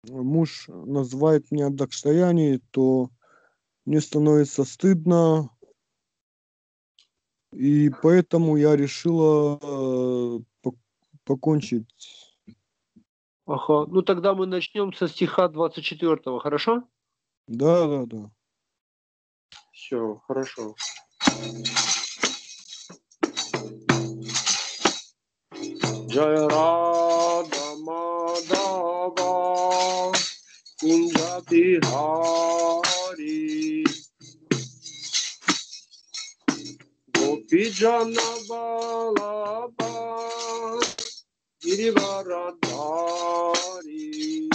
муж называет меня Дакштаяни, то мне становится стыдно, и поэтому я решила покончить. Ага. Ну тогда мы начнем со стиха 24, хорошо? Да. Все, хорошо. Jaya Radha Madhava Kunja Bihari Gopi Jana Vallabha Girivaradhari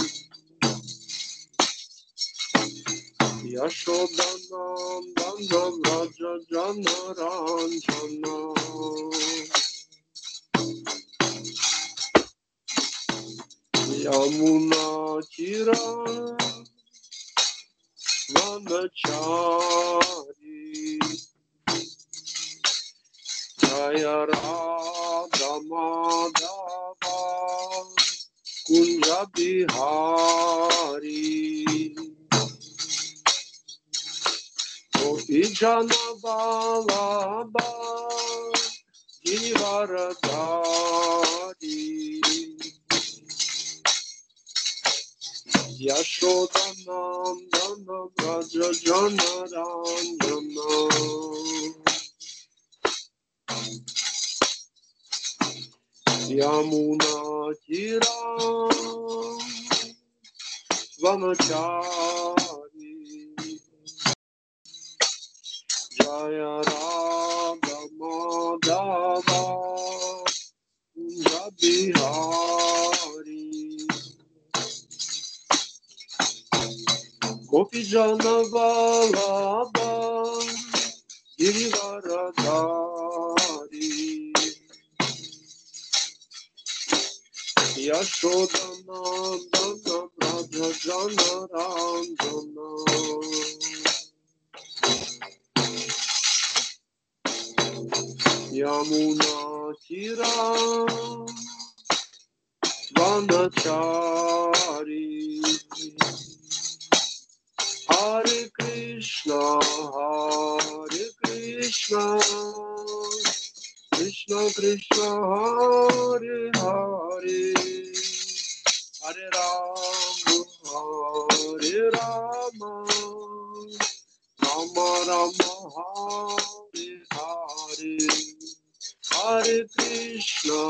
Yashodanandana Vraja Jana Ranjana Yamuna Tira Vanachari Jaya Radha Madhava Kunja Bihari Gopi Jana Vallabha Girivaradhari Yashodanandana Vraja Jana Ranjana Yamuna Tira Vanachari Jaya Radha Madhava Kunja Bihari Gopi Jana Vallabha Girivaradhari Yashodanandana Vraja Jana Ranjana Yamuna Tira Vanachari Hare Krishna Krishna Krishna Hare Hare Hare Rama Rama Rama Hare Hare Hare Krishna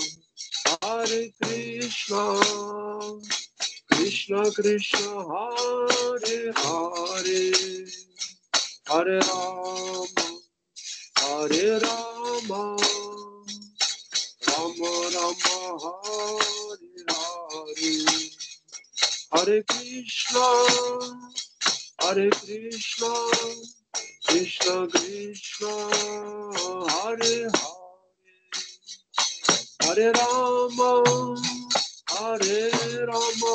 Krishna Krishna Hare Hare Hare Rama Rama Rama Hare Hare Hare Krishna Krishna Krishna Hare Hare Hare Rama Rama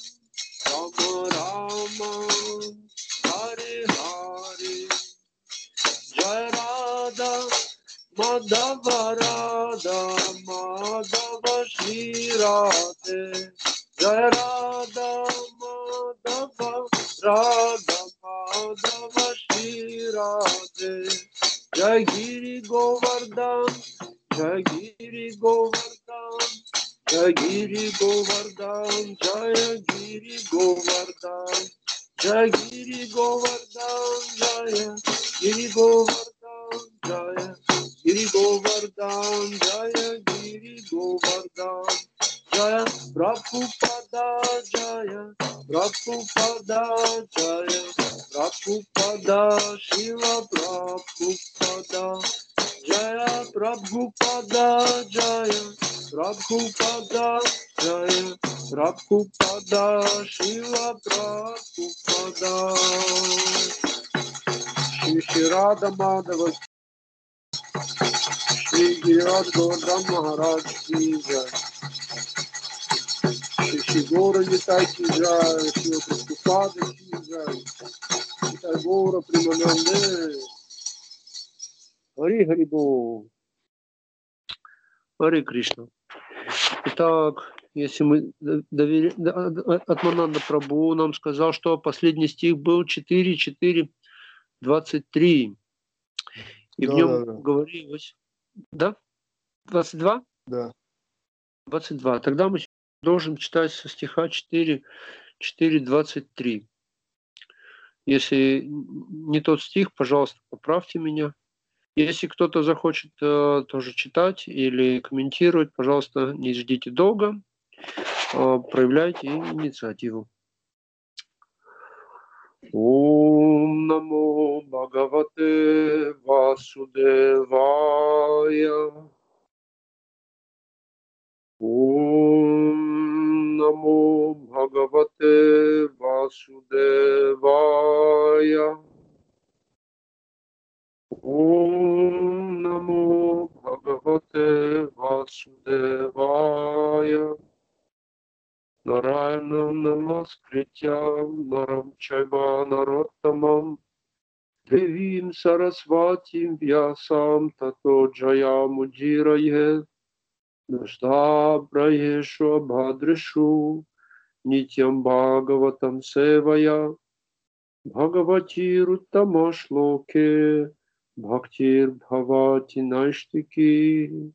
Rama Hare Hare Jai Radha Madhava Shri Radhe Jai Radha Madhava Shri Radhe Jai Giri Govardhan Jai Giri Govardhan Jai Giri Govardhan Jaya Giri Govardhan Jai Giri Govardhan Jaya Giri Govardhan Jaya Giri Govardhan Jaya Giri Govardhan Jaya Prabhupada Jaya Prabhupada Jaya Prabhupada Shila Prabhupada Jaya Prabhupada Jaya Prabhupada Jaya Prabhupada Shila Prabhupada Shri Radha Madhava Shri Giriraj Govardhan Maharaj Ki Jai Shri Gaura Nitai Ki Jai Shri Prabhupada Ki Jai Nitai Gaura Premanande Hari Hari Bol Харе Кришна. Итак, если мы Атмананда Прабху нам сказал, что последний стих был 4.4.23. И в нем говорилось... Да? 22? Да. 22. Тогда мы должен читать со стиха 4.23. Если не тот стих, пожалуйста, поправьте меня. Если кто-то захочет тоже читать или комментировать, пожалуйста, не ждите долго, проявляйте инициативу. Ом намо Бхагавате Васудевая. Ом намо Бхагавате Васудевая. Ом намо Бхагавате Васудевая. Нарайанам намаскритям нарам чайва нароттамам девим сарасватим вьясам тато джаямудирае наштабраешу абхадрешу нитям бхагаватам севая бхагаватируттамашлоке бхактир бхавати найштики.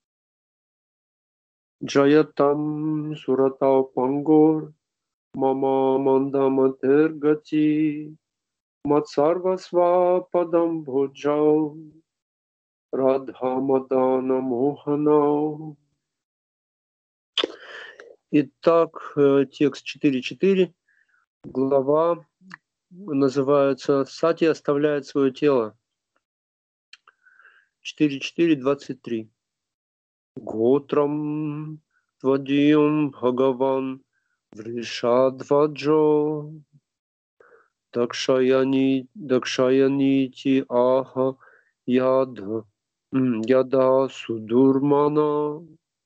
Jayatam Surata Pangor Mama Mandamatergati Matsarvasva Padam Bhojau Радхамадана Мохана. Итак, текст 4.4, глава называется «Сати оставляет свое тело». 4.4.23. Готрам Твадиям Бхагаван Вришадваджо Дакшаянити Аха Яда Судурмана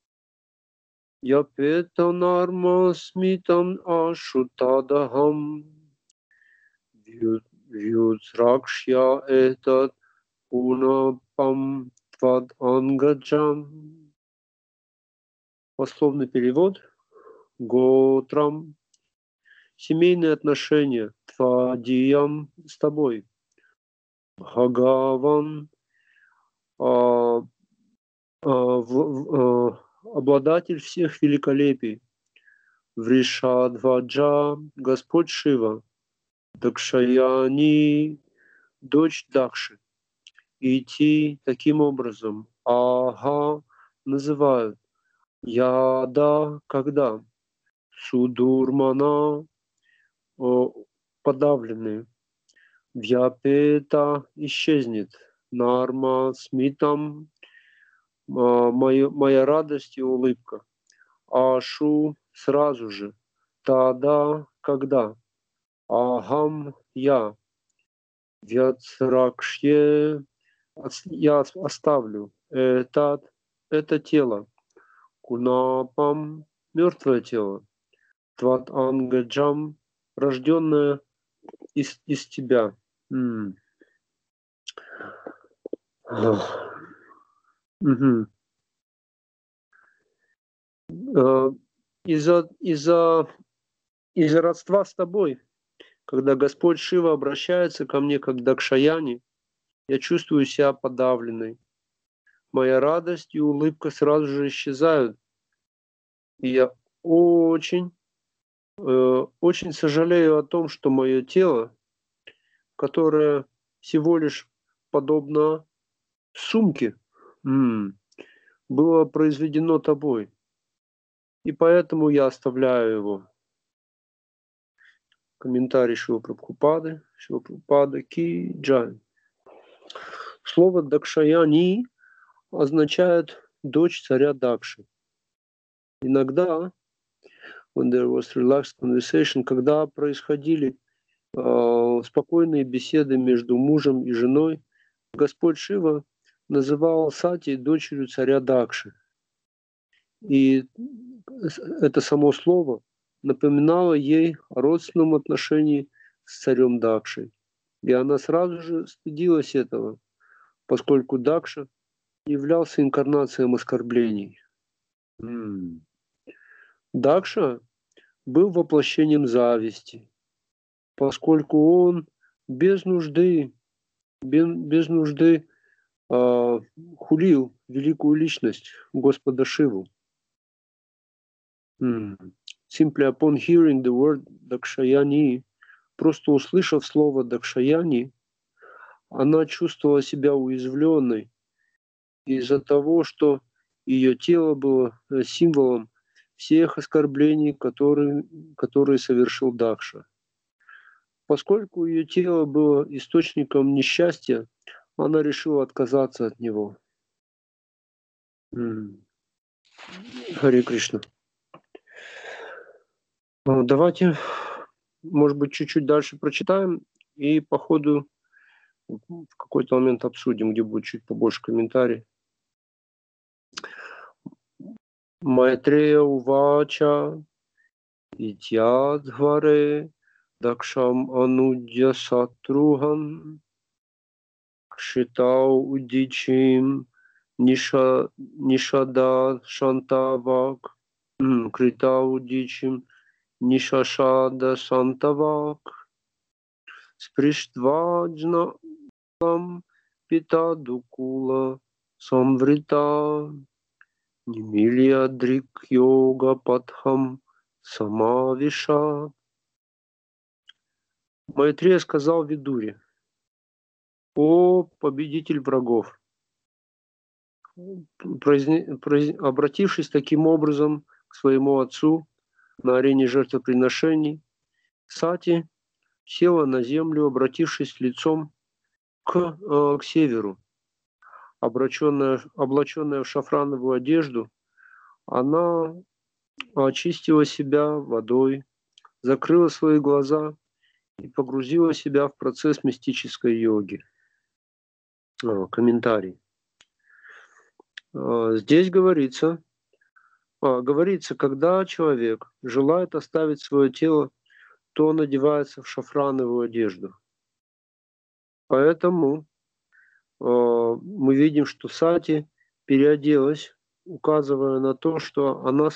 Япетанарма Смитам Ашутадахам Вьюцракшья Этат Пунапам Твад Ангаджам. Пословный перевод. Готрам. Семейные отношения. Твадиям. С тобой. Бхагаван. Обладатель всех великолепий. Вришадваджа. Господь Шива. Дакшаяни. Дочь Дакши. Идти таким образом. Ага. Называют. Яда, когда? Судурмана, подавленный. Вьяпета, исчезнет. Нарма, смитам, моя радость и улыбка. Ашу, сразу же. Тада, когда? Ахам, я. Вьяцракшье, я оставлю. Это тело. Кунапам, мертвое тело. Тват ангаджам, рожденное из тебя. Угу. Из-за родства с тобой, когда Господь Шива обращается ко мне как Дакшаяни, я чувствую себя подавленной. Моя радость и улыбка сразу же исчезают. И я очень сожалею о том, что мое тело, которое всего лишь подобно сумке, было произведено тобой. И поэтому я оставляю его. Комментарий Шрила Прабхупады. Шрила Прабхупада Ки Джай. Слово Дакшаяни означает дочь царя Дакши. Иногда, when there was relaxed conversation, когда происходили спокойные беседы между мужем и женой, Господь Шива называл Сати дочерью царя Дакши. И это само слово напоминало ей о родственном отношении с царем Дакшей. И она сразу же стыдилась этого, поскольку Дакша являлся инкарнацией оскорблений. Дакша был воплощением зависти, поскольку он без нужды хулил великую личность Господа Шиву. Simply upon hearing the word Dakshayani, просто услышав слово Дакшаяни, она чувствовала себя уязвленной из-за того, что ее тело было символом всех оскорблений, которые совершил Дакша. Поскольку ее тело было источником несчастья, она решила отказаться от него. Харе Кришна. Давайте, может быть, чуть-чуть дальше прочитаем и по ходу в какой-то момент обсудим, где будет чуть побольше комментариев. Майтрея увача итядхваре дакшам анудья сатрухан кшитау удичим нишада шантавак критау удичим нишашада сантавак сприштваджна пита дукула самврита Немилия дрик йога падхам самавиша. Майтрея сказал Видуре: «О победитель врагов!» Обратившись таким образом к своему отцу на арене жертвоприношений, Сати села на землю, обратившись лицом к северу. Облаченная в шафрановую одежду, она очистила себя водой, закрыла свои глаза и погрузила себя в процесс мистической йоги. Комментарий. Здесь говорится, когда человек желает оставить свое тело, то он одевается в шафрановую одежду. Поэтому мы видим, что Сати переоделась, указывая на то, что она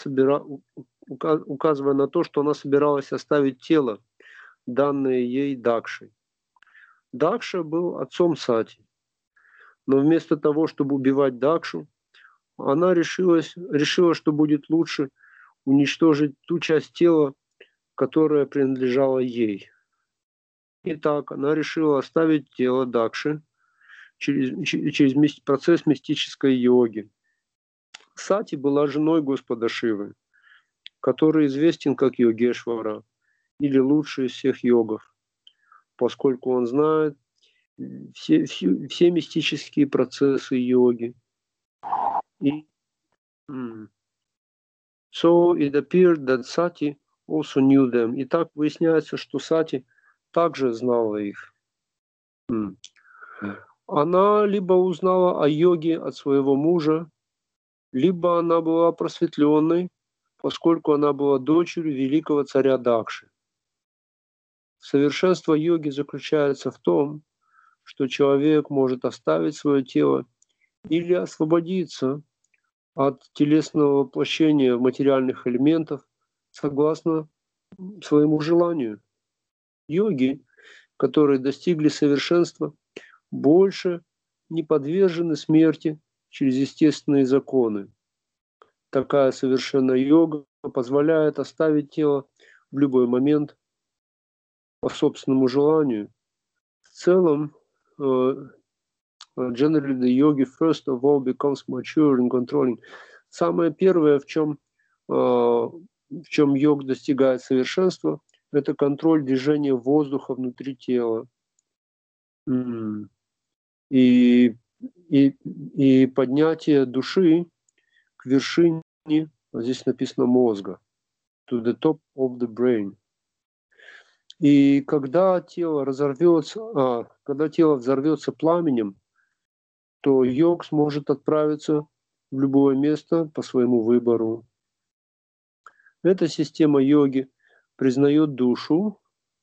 собиралась оставить тело, данное ей Дакшей. Дакша был отцом Сати, но вместо того, чтобы убивать Дакшу, она решила, что будет лучше уничтожить ту часть тела, которая принадлежала ей. Итак, она решила оставить тело Дакши через процесс мистической йоги. Сати была женой Господа Шивы, который известен как Йогешвара, или лучший из всех йогов, поскольку он знает все мистические процессы йоги. So it appeared that Sati also knew them. И так выясняется, что Сати также знала их. Она либо узнала о йоге от своего мужа, либо она была просветленной, поскольку она была дочерью великого царя Дакши. Совершенство йоги заключается в том, что человек может оставить свое тело или освободиться от телесного воплощения материальных элементов согласно своему желанию. Йоги, которые достигли совершенства, больше не подвержены смерти через естественные законы. Такая совершенная йога позволяет оставить тело в любой момент по собственному желанию. В целом, generally the yogi first of all becomes mature in controlling. Самое первое, в чем йог достигает совершенства, это контроль движения воздуха внутри тела. И поднятие души к вершине, здесь написано мозга, to the top of the brain. И когда тело взорвется пламенем, то йог сможет отправиться в любое место по своему выбору. Эта система йоги признает душу,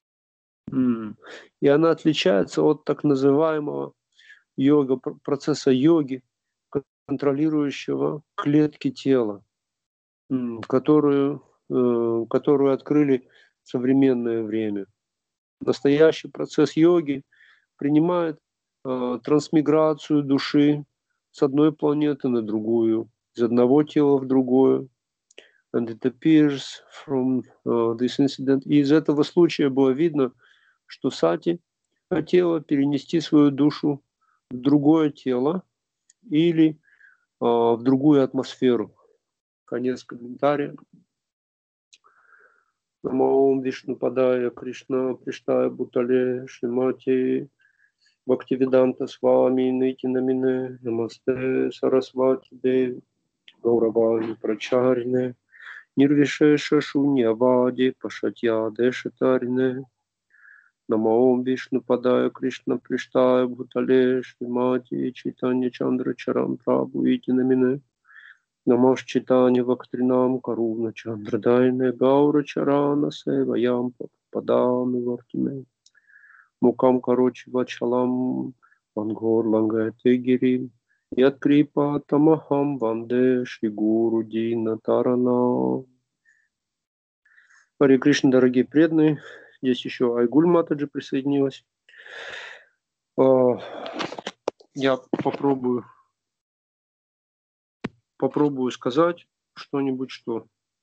и она отличается от так называемого процесса йоги, контролирующего клетки тела, которую которую открыли в современное время. Настоящий процесс йоги принимает трансмиграцию души с одной планеты на другую, из одного тела в другое. And it appears from this incident. И из этого случая было видно, что Сати хотела перенести свою душу в другое тело или в другую атмосферу. Конец комментария. Намаом Вишнупадая Кришна Приштая Бутале Шримати Бхактивиданта Свами Нитинамине Намасте Сарасвати Деви Гауравани Прачарине Нирвишеша Шуньявади Пашатья Дешатарине Намаом Вишнупадая Кришна Приштая Бутале Шримати Читанья Чандра Чарам Прабhu Итинамине Намаш Читанья Вактринам Каруна Чандрадайне Гаура Чарана Севаям Падами Вартиме Мукам Карочи Вачалам Вангор Ланга Тегири Яткрипа Тамахам Ванде Шри Гуру Дина Тарана. Харе Кришна, дорогие преданные. Здесь еще Айгуль Матаджи присоединилась. Я попробую сказать что-нибудь, что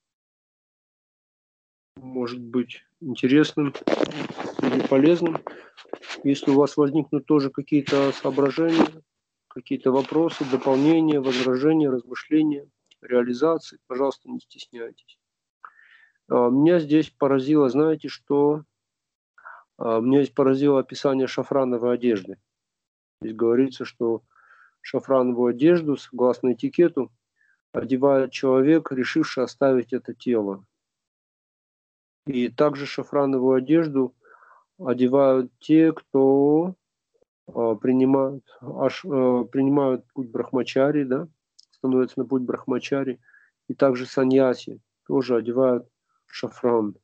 может быть интересным или полезным. Если у вас возникнут тоже какие-то соображения, какие-то вопросы, дополнения, возражения, размышления, реализации, пожалуйста, не стесняйтесь. Меня здесь поразило, знаете, что? Меня здесь поразило описание шафрановой одежды. Здесь говорится, что шафрановую одежду, согласно этикету, одевает человек, решивший оставить это тело. И также шафрановую одежду одевают те, кто принимают путь брахмачари, да, становятся на путь брахмачари, и также саньяси тоже одевают шафран.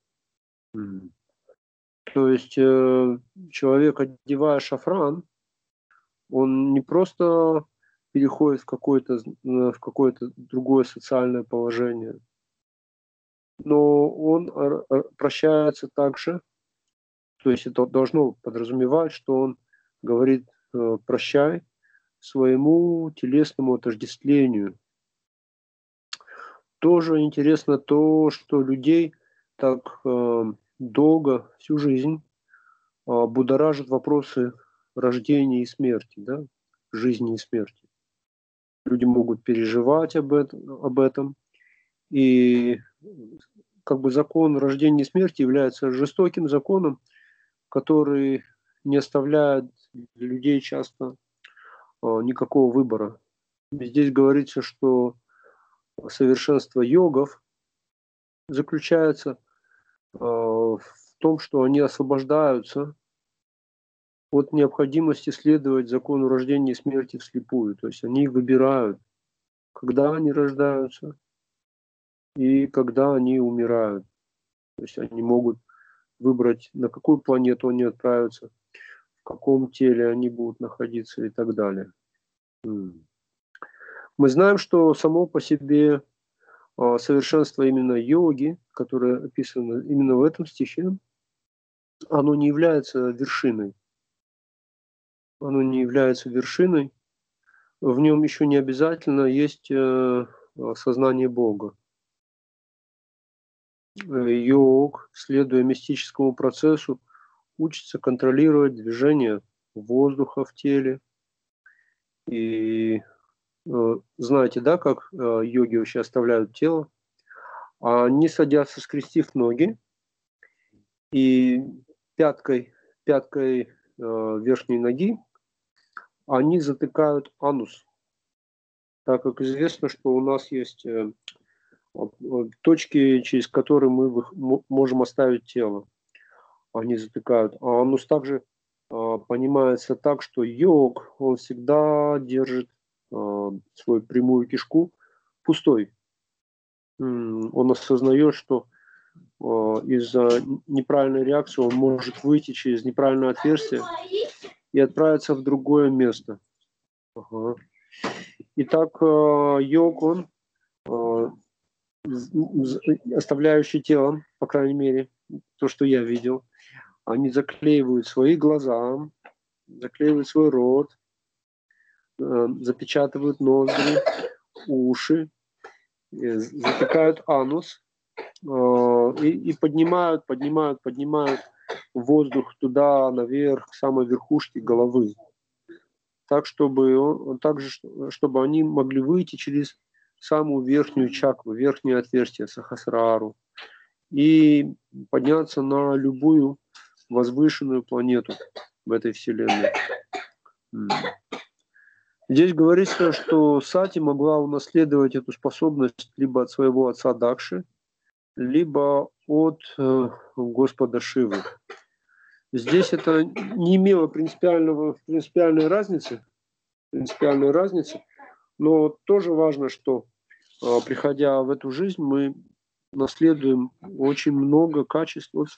То есть человек, одевая шафран, он не просто переходит в какое-то другое социальное положение, но он прощается также, то есть это должно подразумевать, что он говорит прощай своему телесному отождествлению. Тоже интересно то, что людей так долго, всю жизнь будоражат вопросы рождения и смерти, да? Жизни и смерти. Люди могут переживать об этом. И как бы закон рождения и смерти является жестоким законом, который не оставляет для людей часто никакого выбора. Здесь говорится, что совершенство йогов заключается в том, что они освобождаются от необходимости следовать закону рождения и смерти вслепую. То есть они выбирают, когда они рождаются и когда они умирают. То есть они могут выбрать, на какую планету они отправятся, в каком теле они будут находиться и так далее. Мы знаем, что само по себе совершенство именно йоги, которое описано именно в этом стихе, оно не является вершиной. Оно не является вершиной. В нем еще не обязательно есть сознание Бога. Йог, следуя мистическому процессу, учится контролировать движение воздуха в теле. И знаете, да, как йоги вообще оставляют тело? Они садятся, скрестив ноги, и пяткой верхней ноги они затыкают анус. Так как известно, что у нас есть точки, через которые мы можем оставить тело. Они затыкают. А анус также понимается так, что йог, он всегда держит свою прямую кишку пустой. Он осознает, что из-за неправильной реакции он может выйти через неправильное отверстие и отправиться в другое место. Итак, йог, он оставляющие тело, по крайней мере, то, что я видел, они заклеивают свои глаза, заклеивают свой рот, запечатывают ноздри, уши, затыкают анус и поднимают воздух туда, наверх, к самой верхушке головы. Так, чтобы они могли выйти через самую верхнюю чакру, верхнее отверстие Сахасрару и подняться на любую возвышенную планету в этой вселенной. Здесь говорится, что Сати могла унаследовать эту способность либо от своего отца Дакши, либо от Господа Шивы. Здесь это не имело принципиальной разницы, но тоже важно, что приходя в эту жизнь, мы наследуем очень много качеств от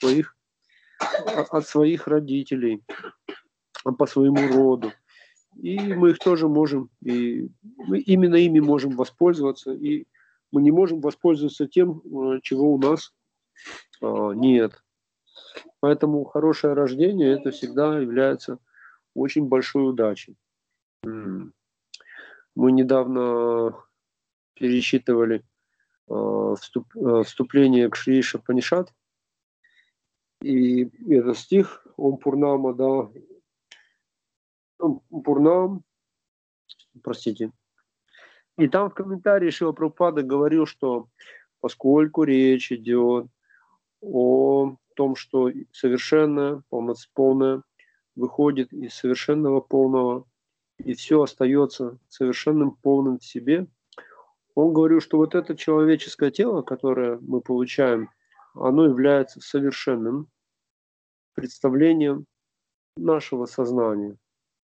своих родителей, по своему роду. И мы их тоже можем, и мы именно ими можем воспользоваться, и мы не можем воспользоваться тем, чего у нас нет. Поэтому хорошее рождение это всегда является очень большой удачей. Мы недавно пересчитывали вступление к Шри Шапанишат, и этот стих Ом Пурнама, да, Пурнам, простите. И там в комментарии Шрила Прабхупада говорил, что поскольку речь идет о том, что совершенное, полное выходит из совершенного полного, и все остается совершенным полным в себе, он говорил, что вот это человеческое тело, которое мы получаем, оно является совершенным представлением нашего сознания.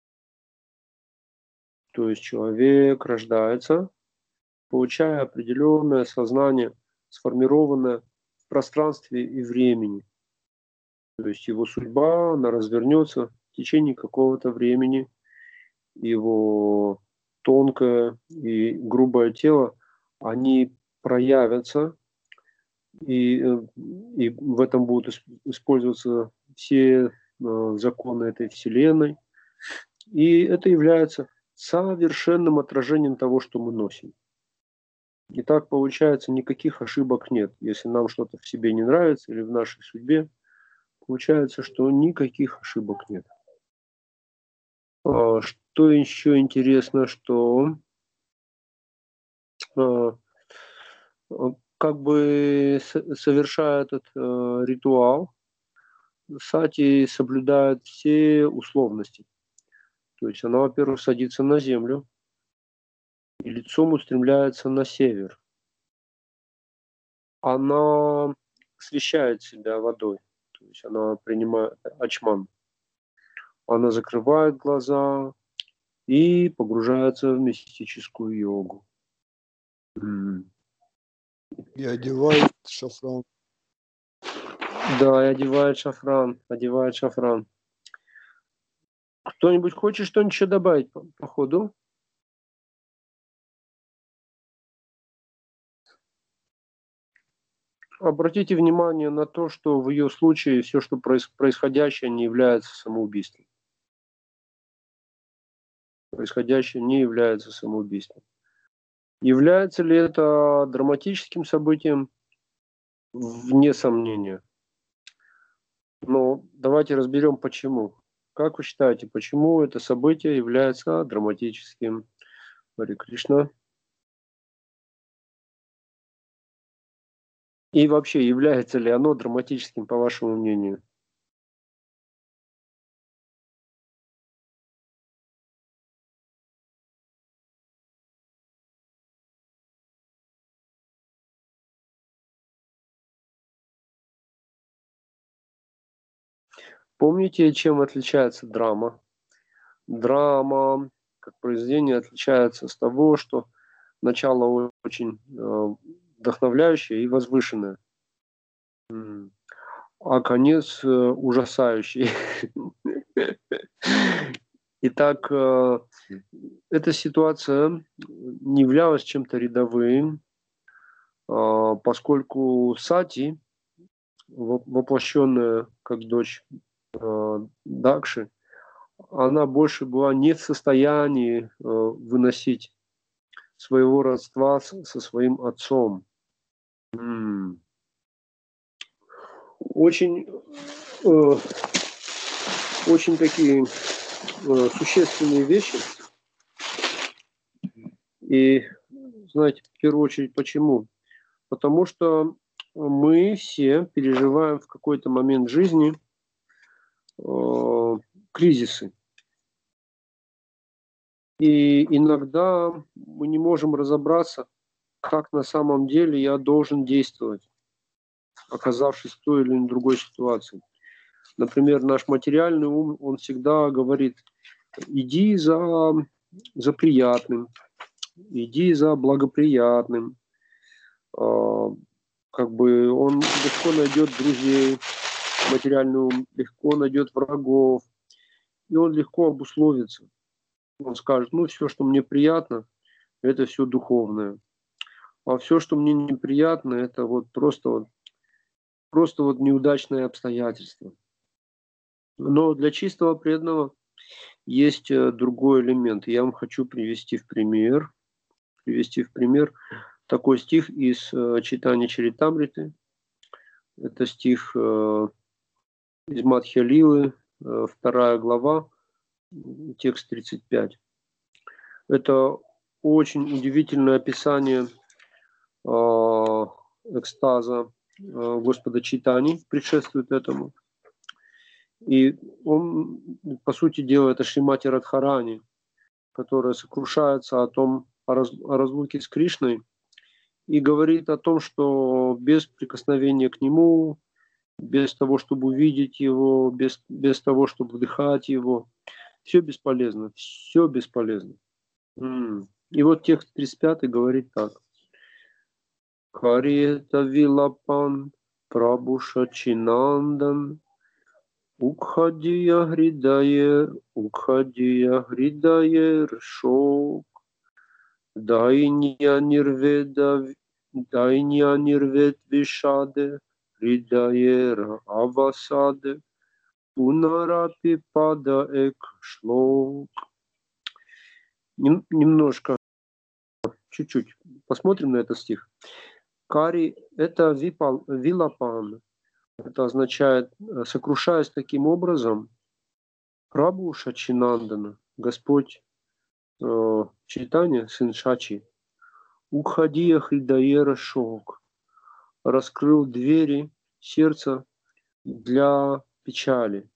То есть человек рождается, получая определенное сознание, сформированное в пространстве и времени. То есть его судьба, она развернется в течение какого-то времени. Его тонкое и грубое тело, они проявятся, и в этом будут использоваться все законы этой вселенной. И это является совершенным отражением того, что мы носим. И так получается, никаких ошибок нет. Если нам что-то в себе не нравится или в нашей судьбе, получается, что никаких ошибок нет. Что еще интересно, что как бы совершая этот ритуал, Сати соблюдает все условности. То есть она, во-первых, садится на землю и лицом устремляется на север. Она освещает себя водой, то есть она принимает ачман. Она закрывает глаза и погружается в мистическую йогу. И одевает шафран. Да, и одевает шафран. Кто-нибудь хочет что-нибудь еще добавить по ходу? Обратите внимание на то, что в ее случае все, что происходящее, не является самоубийством. Происходящее не является самоубийством. Является ли это драматическим событием? Вне сомнения. Но давайте разберем, почему. Как вы считаете, почему это событие является драматическим? Харе Кришна. И вообще, является ли оно драматическим, по вашему мнению? Помните, чем отличается драма? Драма, как произведение, отличается с того, что начало очень вдохновляющее и возвышенное, а конец ужасающий. Итак, эта ситуация не являлась чем-то рядовым. поскольку Сати, воплощенная как дочь Дакши, она больше была не в состоянии выносить своего родства со своим отцом. Очень, очень такие существенные вещи. И знаете, в первую очередь, почему? Потому что мы все переживаем в какой-то момент жизни кризисы. И иногда мы не можем разобраться, как на самом деле я должен действовать, оказавшись в той или другой ситуации. Например, наш материальный ум, он всегда говорит: иди за приятным, иди за благоприятным. Как бы он легко найдет друзей, материальный ум легко найдет врагов, и он легко обусловится. Он скажет: ну, все, что мне приятно, это все духовное. А все, что мне неприятно, это вот просто неудачные обстоятельства. Но для чистого преданного есть другой элемент. Я вам хочу привести в пример такой стих из Чайтанья Чаритамриты. Это стих из Мадхья Лилы, 2 глава, текст 35. Это очень удивительное описание экстаза Господа Чайтаньи, предшествует этому. И он, по сути дела, это Шримати Радхарани, которая сокрушается о разлуке с Кришной и говорит о том, что без прикосновения к нему, без того, чтобы увидеть его, без того, чтобы вдыхать его, все бесполезно, все бесполезно. И вот текст 35 говорит так. Кариета вилапан прабуша чинандан Укхадия гридае ршок, дайния нирвед вишаде, гридае авасаде, пунарапи пада эк шлок. Немножко, чуть-чуть посмотрим на этот стих. Кари – это вилапан. Это означает, сокрушаясь таким образом, Прабху Шачинандана, Господь Чайтанья, сын Шачи, Укхадия Хридаера Шок, раскрыл двери сердца для печали.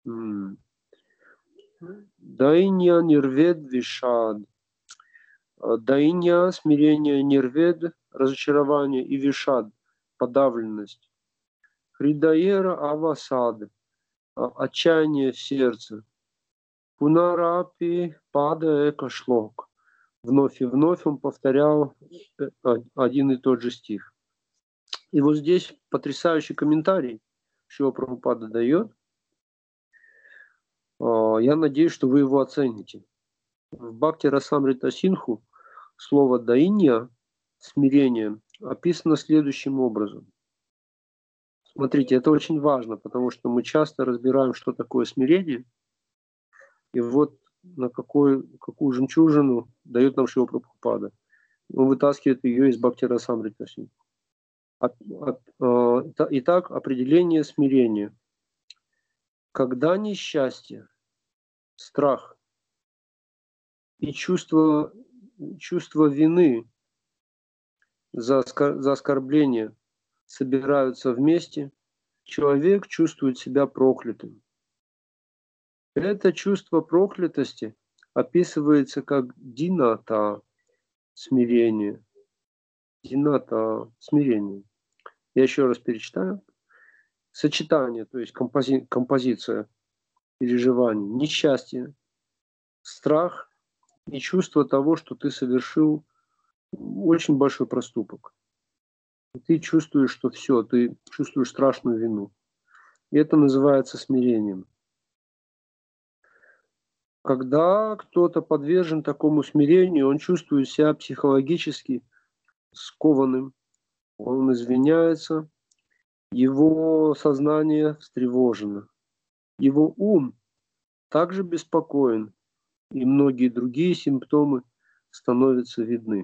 Дайня нирвед вишад. Дайня, смирение, нирвед, разочарование, и вишад, подавленность. Хридаера авасад, отчаяние в сердце. Пунарапи пада эко шлок. Вновь и вновь он повторял один и тот же стих. И вот здесь потрясающий комментарий, Шрила Прабхупада дает. Я надеюсь, что вы его оцените. В Бхакти Расамрита Синху слово «даинья», смирение, описано следующим образом. Смотрите, это очень важно, потому что мы часто разбираем, что такое смирение. И вот на какую жемчужину дает нам Шрила Прабхупада. Он вытаскивает ее из Бхакти Расамрита Синху. Итак, определение смирения. Когда несчастье, страх и чувство вины за оскорбление собираются вместе, человек чувствует себя проклятым. Это чувство проклятости описывается как дината, смирение. Дината, смирение. Я еще раз перечитаю. Сочетание, то есть композиция переживаний, несчастье, страх и чувство того, что ты совершил очень большой проступок. И ты чувствуешь, что все, ты чувствуешь страшную вину. И это называется смирением. Когда кто-то подвержен такому смирению, он чувствует себя психологически скованным, он извиняется, его сознание встревожено, его ум также беспокоен, и многие другие симптомы становятся видны.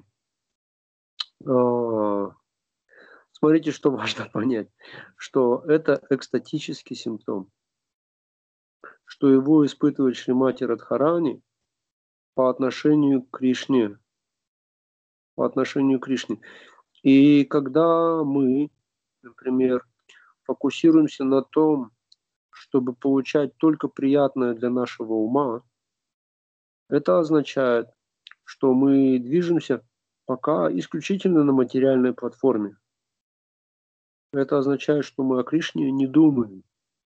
Смотрите, что важно понять, что это экстатический симптом, что его испытывает Шримати Радхарани по отношению к Кришне. По отношению к Кришне. И когда мы, например, фокусируемся на том, чтобы получать только приятное для нашего ума, это означает, что мы движемся пока исключительно на материальной платформе. Это означает, что мы о Кришне не думаем.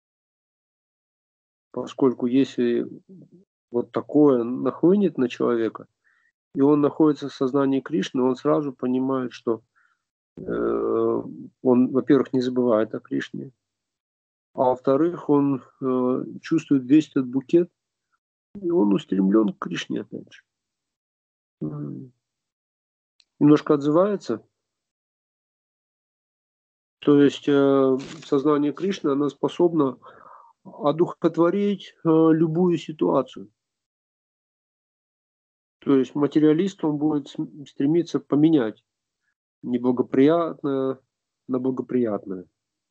Поскольку если вот такое нахлынет на человека, и он находится в сознании Кришны, он сразу понимает, что он, во-первых, не забывает о Кришне, а во-вторых, он чувствует весь этот букет, и он устремлен к Кришне опять же. Немножко отзывается. То есть сознание Кришны, оно способно одухотворить любую ситуацию. То есть материалист, он будет стремиться поменять неблагоприятное на благоприятное.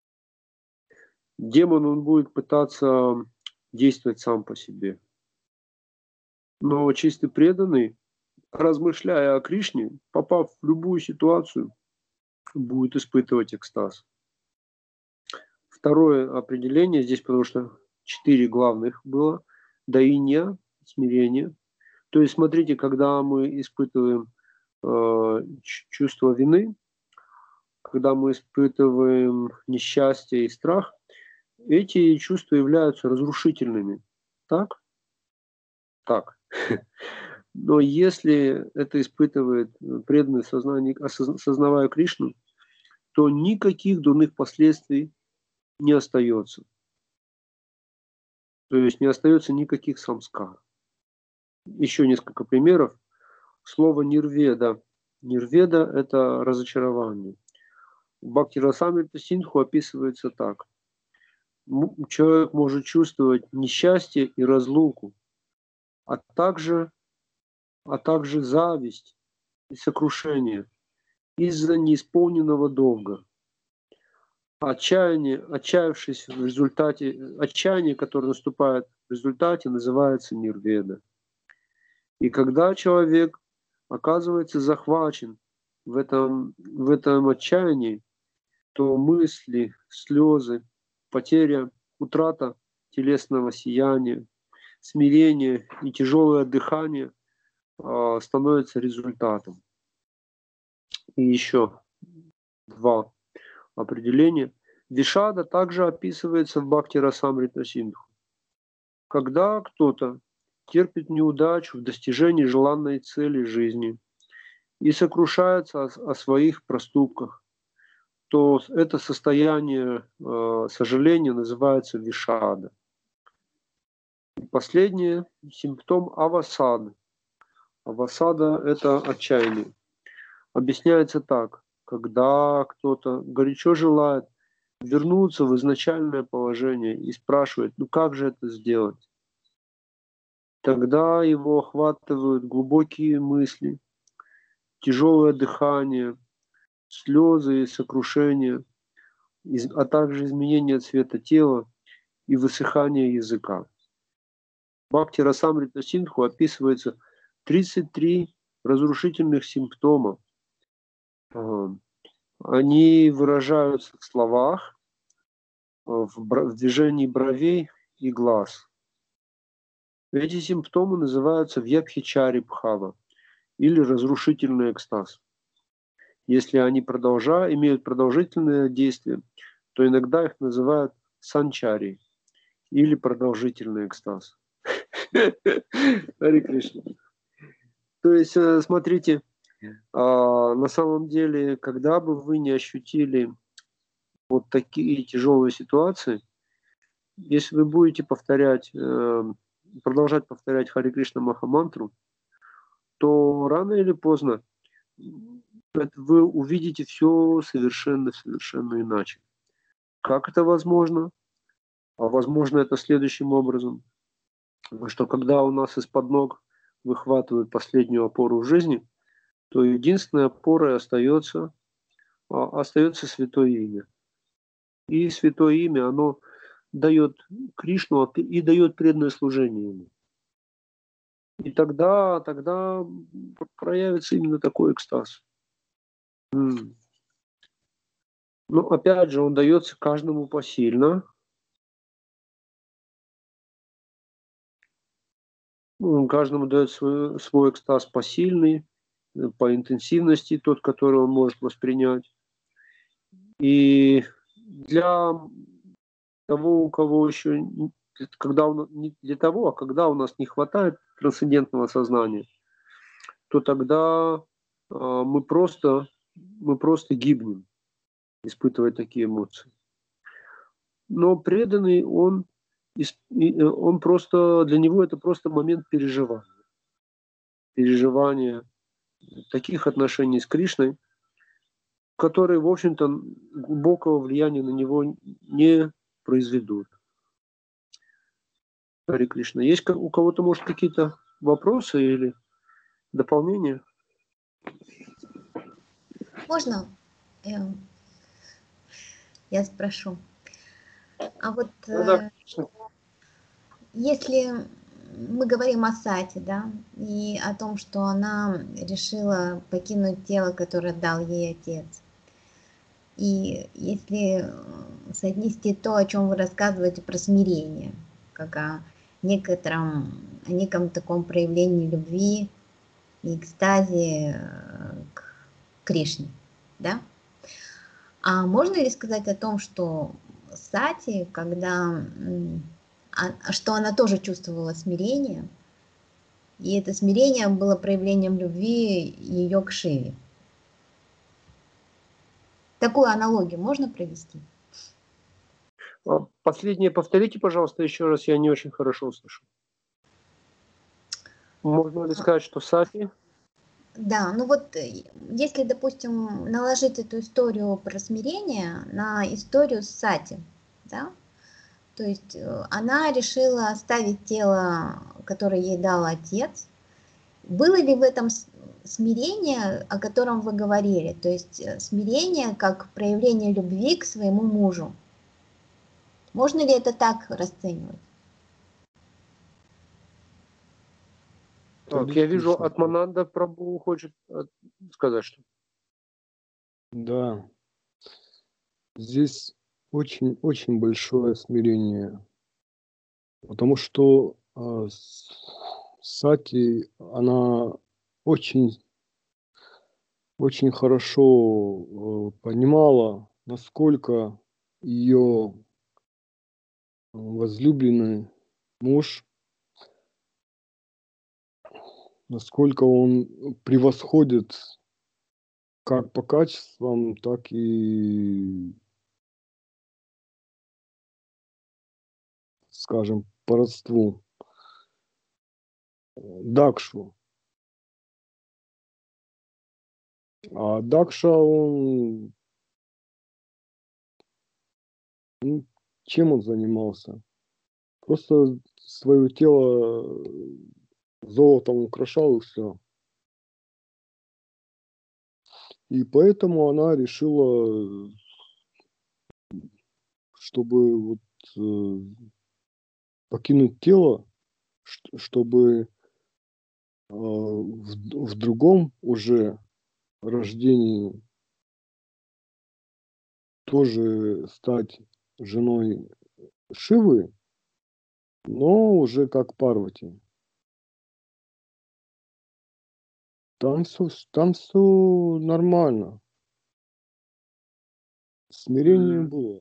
Демон, он будет пытаться действовать сам по себе. Но чистый преданный, размышляя о Кришне, попав в любую ситуацию, будет испытывать экстаз. Второе определение здесь, потому что 4 главных было. Даинья, смирение. То есть, смотрите, когда мы испытываем чувство вины, когда мы испытываем несчастье и страх, эти чувства являются разрушительными. Так? Так. Но если это испытывает преданное сознание, осознавая Кришну, то никаких дурных последствий не остается. То есть не остается никаких самскар. Еще несколько примеров. Слово нирведа. Нирведа – это разочарование. Бхакти Расамрита Синдху описывается так. Человек может чувствовать несчастье и разлуку, а также зависть и сокрушение из-за неисполненного долга. Отчаяние, которое наступает в результате, называется нирведа. И когда человек оказывается захвачен в этом отчаянии, то мысли, слезы, потеря, утрата телесного сияния, смирение и тяжелое дыхание становятся результатом. И еще 2 определения. Вишада также описывается в Бхакти Расамрита Синдху. Когда кто-то терпит неудачу в достижении желанной цели жизни и сокрушается о своих проступках, то это состояние сожаления называется вишада. И последнее – симптом авасады. Авасада – это отчаяние. Объясняется так. Когда кто-то горячо желает вернуться в изначальное положение и спрашивает, ну как же это сделать? Тогда его охватывают глубокие мысли, тяжелое дыхание, слезы и сокрушение, а также изменение цвета тела и высыхание языка. В Бхакти Расамрита Синдху описывается 33 разрушительных симптома. Они выражаются в словах, в движении бровей и глаз. Эти симптомы называются вьябхичари бхава или разрушительный экстаз. Если они имеют продолжительное действие, то иногда их называют санчари или продолжительный экстаз. Харе Кришна. То есть, смотрите, на самом деле, когда бы вы не ощутили вот такие тяжелые ситуации, если вы будете продолжать повторять Харе Кришна Махамантру, то рано или поздно вы увидите все совершенно иначе. Как это возможно? А возможно это следующим образом, что когда у нас из-под ног выхватывают последнюю опору в жизни, то единственной опорой остается Святое Имя. И Святое Имя, оно дает Кришну и дает преданное служение Ему. И тогда проявится именно такой экстаз. Но опять же, он дается каждому посильно. Каждому дает свой экстаз посильный, по интенсивности, тот, который он может воспринять. И для того, у кого еще, не для того, а когда у нас не хватает трансцендентного сознания, то тогда мы просто гибнем, испытывая такие эмоции. Но преданный, он просто, для него это просто момент переживания таких отношений с Кришной, которые, в общем-то, глубокого влияния на него не произведут. Харе Кришна. Есть у кого-то, может, какие-то вопросы или дополнения? Можно? Я спрошу. А вот Да. если мы говорим о Сати, да, и о том, что она решила покинуть тело, которое дал ей отец, и если соотнести то, о чем вы рассказываете про смирение, как о неком таком проявлении любви и экстазе к Кришне, да? А можно ли сказать о том, что Сати, что она тоже чувствовала смирение, и это смирение было проявлением любви ее к Шиве? Такую аналогию можно провести? Последнее повторите, пожалуйста, еще раз, я не очень хорошо услышал. Можно ли сказать, что Сати? Да, ну вот если, допустим, наложить эту историю про смирение на историю с Сати, да, то есть она решила оставить тело, которое ей дал отец. Было ли в этом смирение, о котором вы говорили, то есть смирение как проявление любви к своему мужу? Можно ли это так расценивать? Так, я вижу, Атмананда Прабху хочет сказать что. Да. Здесь очень большое смирение. Потому что Сати, она очень хорошо понимала, насколько ее возлюбленный муж, насколько он превосходит как по качествам, так и, скажем, по родству Дакшу. А Дакша, он, чем он занимался? Просто свое тело золотом украшал и все. И поэтому она решила, чтобы вот покинуть тело, чтобы в другом уже рождении тоже стать женой Шивы, но уже как Парвати. Там все нормально. Смирение было.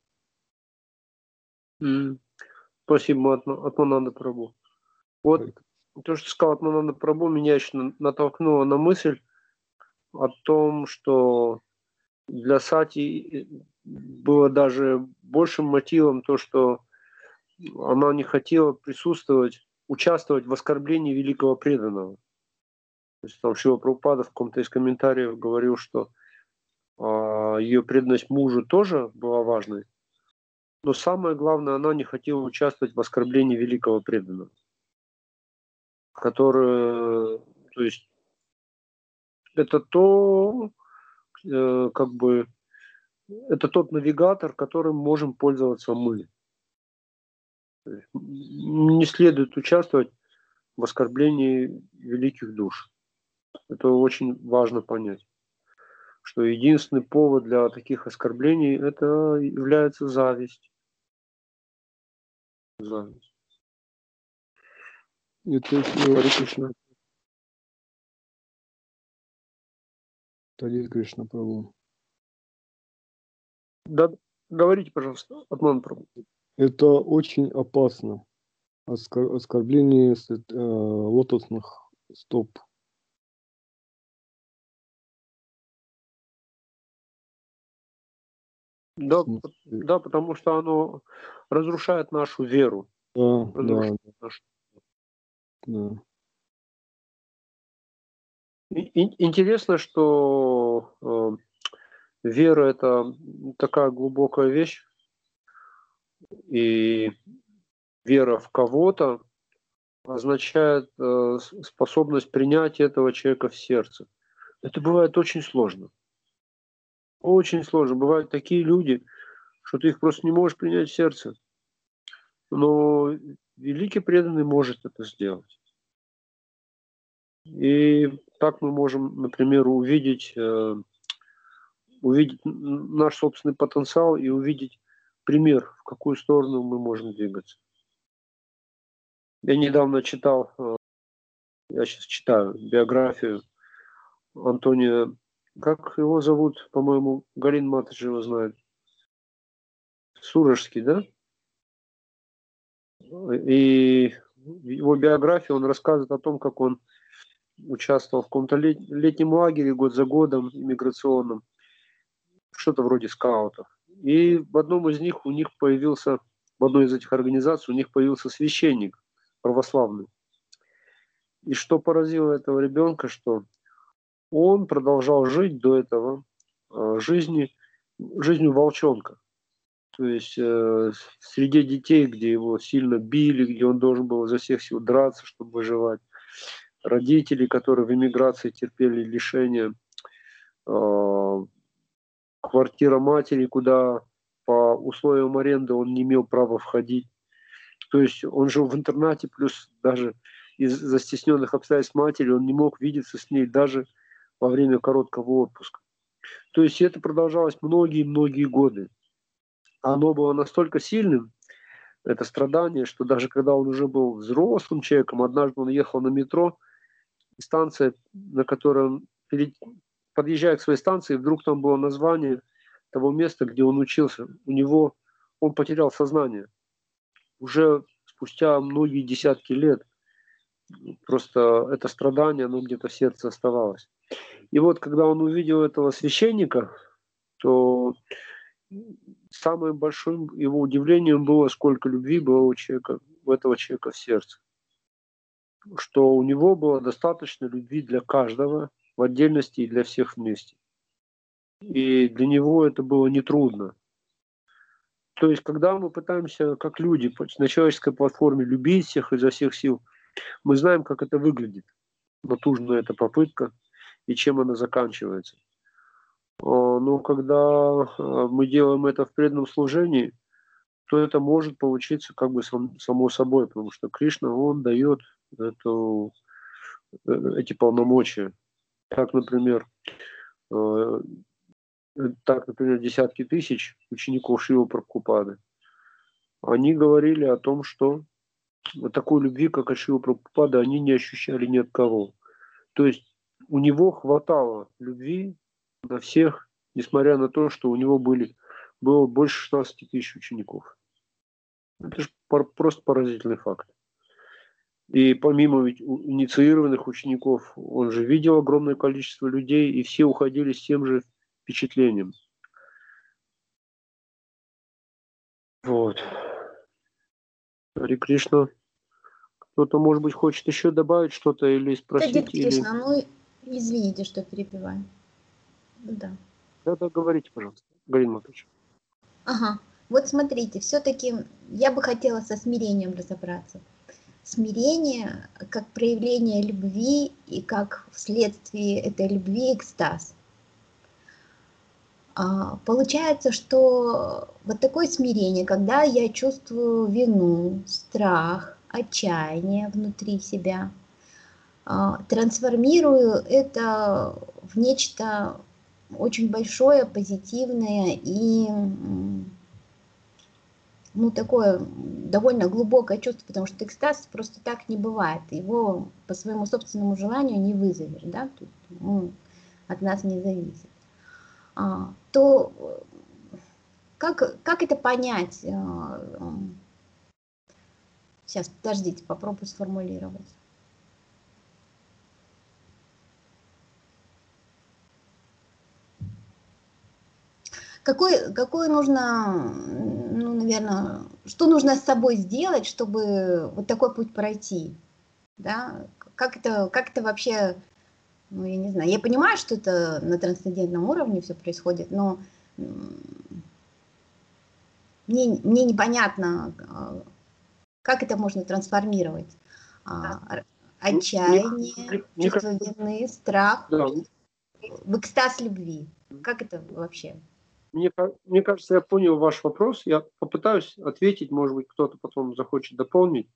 Спасибо, Атмананда Прабху. Вот то, что сказал Атмананда Прабху, меня еще натолкнуло на мысль о том, что для Сати было даже большим мотивом то, что она не хотела участвовать в оскорблении великого преданного. То есть там Шрила Прабхупада в каком-то из комментариев говорил, что ее преданность мужу тоже была важной. Но самое главное, она не хотела участвовать в оскорблении великого преданного, который, то есть, это то, как бы, это тот навигатор, которым можем пользоваться мы. То есть, не следует участвовать в оскорблении великих душ. Это очень важно понять, что единственный повод для таких оскорблений это является зависть. Зависть. Это Харе Кришна. Харе Кришна Прабху. Да, говорите, пожалуйста, Атман Прабху. Это очень опасно. Оскорбление лотосных стоп. Да, да, потому что оно разрушает нашу веру. Да, Разрушает да, нашу... да. Интересно, что вера – это такая глубокая вещь, и вера в кого-то означает способность принять этого человека в сердце. Это бывает очень сложно. Очень сложно. Бывают такие люди, что ты их просто не можешь принять в сердце. Но великий преданный может это сделать. И так мы можем, например, увидеть наш собственный потенциал и увидеть пример, в какую сторону мы можем двигаться. Я недавно читал, я сейчас читаю биографию Антония, как его зовут, по-моему, Галин Матыч его знает. Сурожский, да? И в его биографии он рассказывает о том, как он участвовал в каком-то летнем лагере год за годом иммиграционном, что-то вроде скаутов. И в одном из них у них появился, в одной из этих организаций у них появился священник православный. И что поразило этого ребенка, что он продолжал жить до этого жизнью волчонка. То есть среди детей, где его сильно били, где он должен был изо всех сил драться, чтобы выживать. Родители, которые в эмиграции терпели лишения. Квартира матери, куда по условиям аренды он не имел права входить. То есть он жил в интернате, плюс даже из-за стесненных обстоятельств матери он не мог видеться с ней даже во время короткого отпуска. То есть это продолжалось многие-многие годы. Оно было настолько сильным, это страдание, что даже когда он уже был взрослым человеком, однажды он ехал на метро, и станция, на которой он подъезжая к своей станции, вдруг там было название того места, где он учился. Он потерял сознание. Уже спустя многие десятки лет просто это страдание, оно где-то в сердце оставалось. И вот когда он увидел этого священника, то самым большим его удивлением было, сколько любви было у этого человека в сердце. Что у него было достаточно любви для каждого в отдельности и для всех вместе. И для него это было нетрудно. То есть, когда мы пытаемся, как люди, на человеческой платформе любить всех изо всех сил, мы знаем, как это выглядит. Натужная эта попытка и чем она заканчивается. Но когда мы делаем это в преданном служении, то это может получиться как бы само собой, потому что Кришна, он дает эти полномочия. Так, например, десятки тысяч учеников Шрилы Прабхупады, они говорили о том, что такой любви, как от Шрилы Прабхупады, они не ощущали ни от кого. То есть у него хватало любви на всех, несмотря на то, что у него было больше 16 тысяч учеников. Это же просто поразительный факт. И помимо инициированных учеников, он же видел огромное количество людей, и все уходили с тем же впечатлением. Вот. Харе Кришна. Кто-то, может быть, хочет еще добавить что-то или спросить? Кришна, ну извините, что перебиваю. Да. Да, говорите, пожалуйста, Галина Матвеевич. Ага. Вот смотрите, все-таки я бы хотела со смирением разобраться. Смирение как проявление любви и как вследствие этой любви экстаз. Получается, что вот такое смирение, когда я чувствую вину, страх, отчаяние внутри себя, трансформирую это в нечто очень большое, позитивное и такое довольно глубокое чувство, потому что экстаз просто так не бывает. Его по своему собственному желанию не вызовешь, да, тут он от нас не зависит. То как это понять? Сейчас, подождите, попробую сформулировать. Какое нужно, наверное, что нужно с собой сделать, чтобы вот такой путь пройти? Да? Как это вообще, я не знаю, я понимаю, что это на трансцендентном уровне все происходит, но мне непонятно, как это можно трансформировать. Отчаяние, чувство вины, страх, да, в экстаз любви. Как это вообще? Мне кажется, я понял ваш вопрос. Я попытаюсь ответить, может быть, кто-то потом захочет дополнить.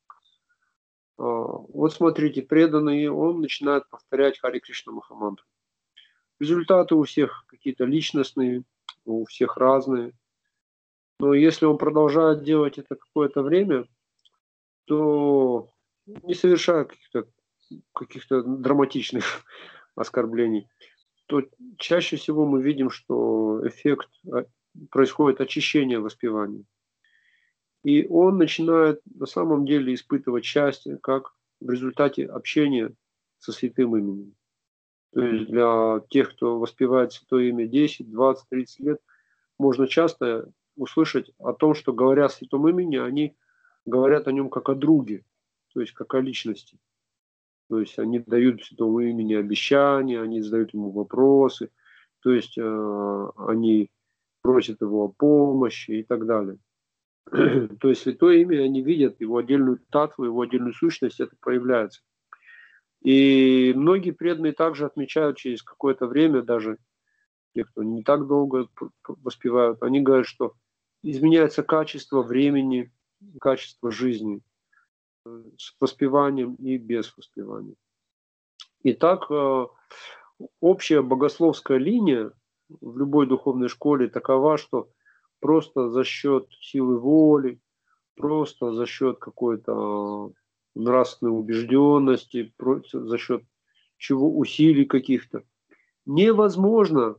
Вот смотрите, преданный, он начинает повторять Харе Кришна Махамантру. Результаты у всех какие-то личностные, у всех разные. Но если он продолжает делать это какое-то время, то не совершая каких-то драматичных оскорблений, то чаще всего мы видим, что эффект происходит очищение воспевания. И он начинает на самом деле испытывать счастье, как в результате общения со святым именем. То есть для тех, кто воспевает святое имя 10, 20, 30 лет, можно часто услышать о том, что говоря о святом имени, они говорят о нем как о друге, то есть как о личности. То есть они дают святому имени обещания, они задают ему вопросы, то есть они просят его о помощи и так далее. То есть святое имя, они видят его отдельную татву, его отдельную сущность, это проявляется. И многие преданные также отмечают через какое-то время, даже те, кто не так долго воспевают, они говорят, что изменяется качество времени, качество жизни с воспеванием и без воспевания. Итак, общая богословская линия в любой духовной школе такова, что просто за счет силы воли, просто за счет какой-то нравственной убежденности, за счет чего усилий каких-то, невозможно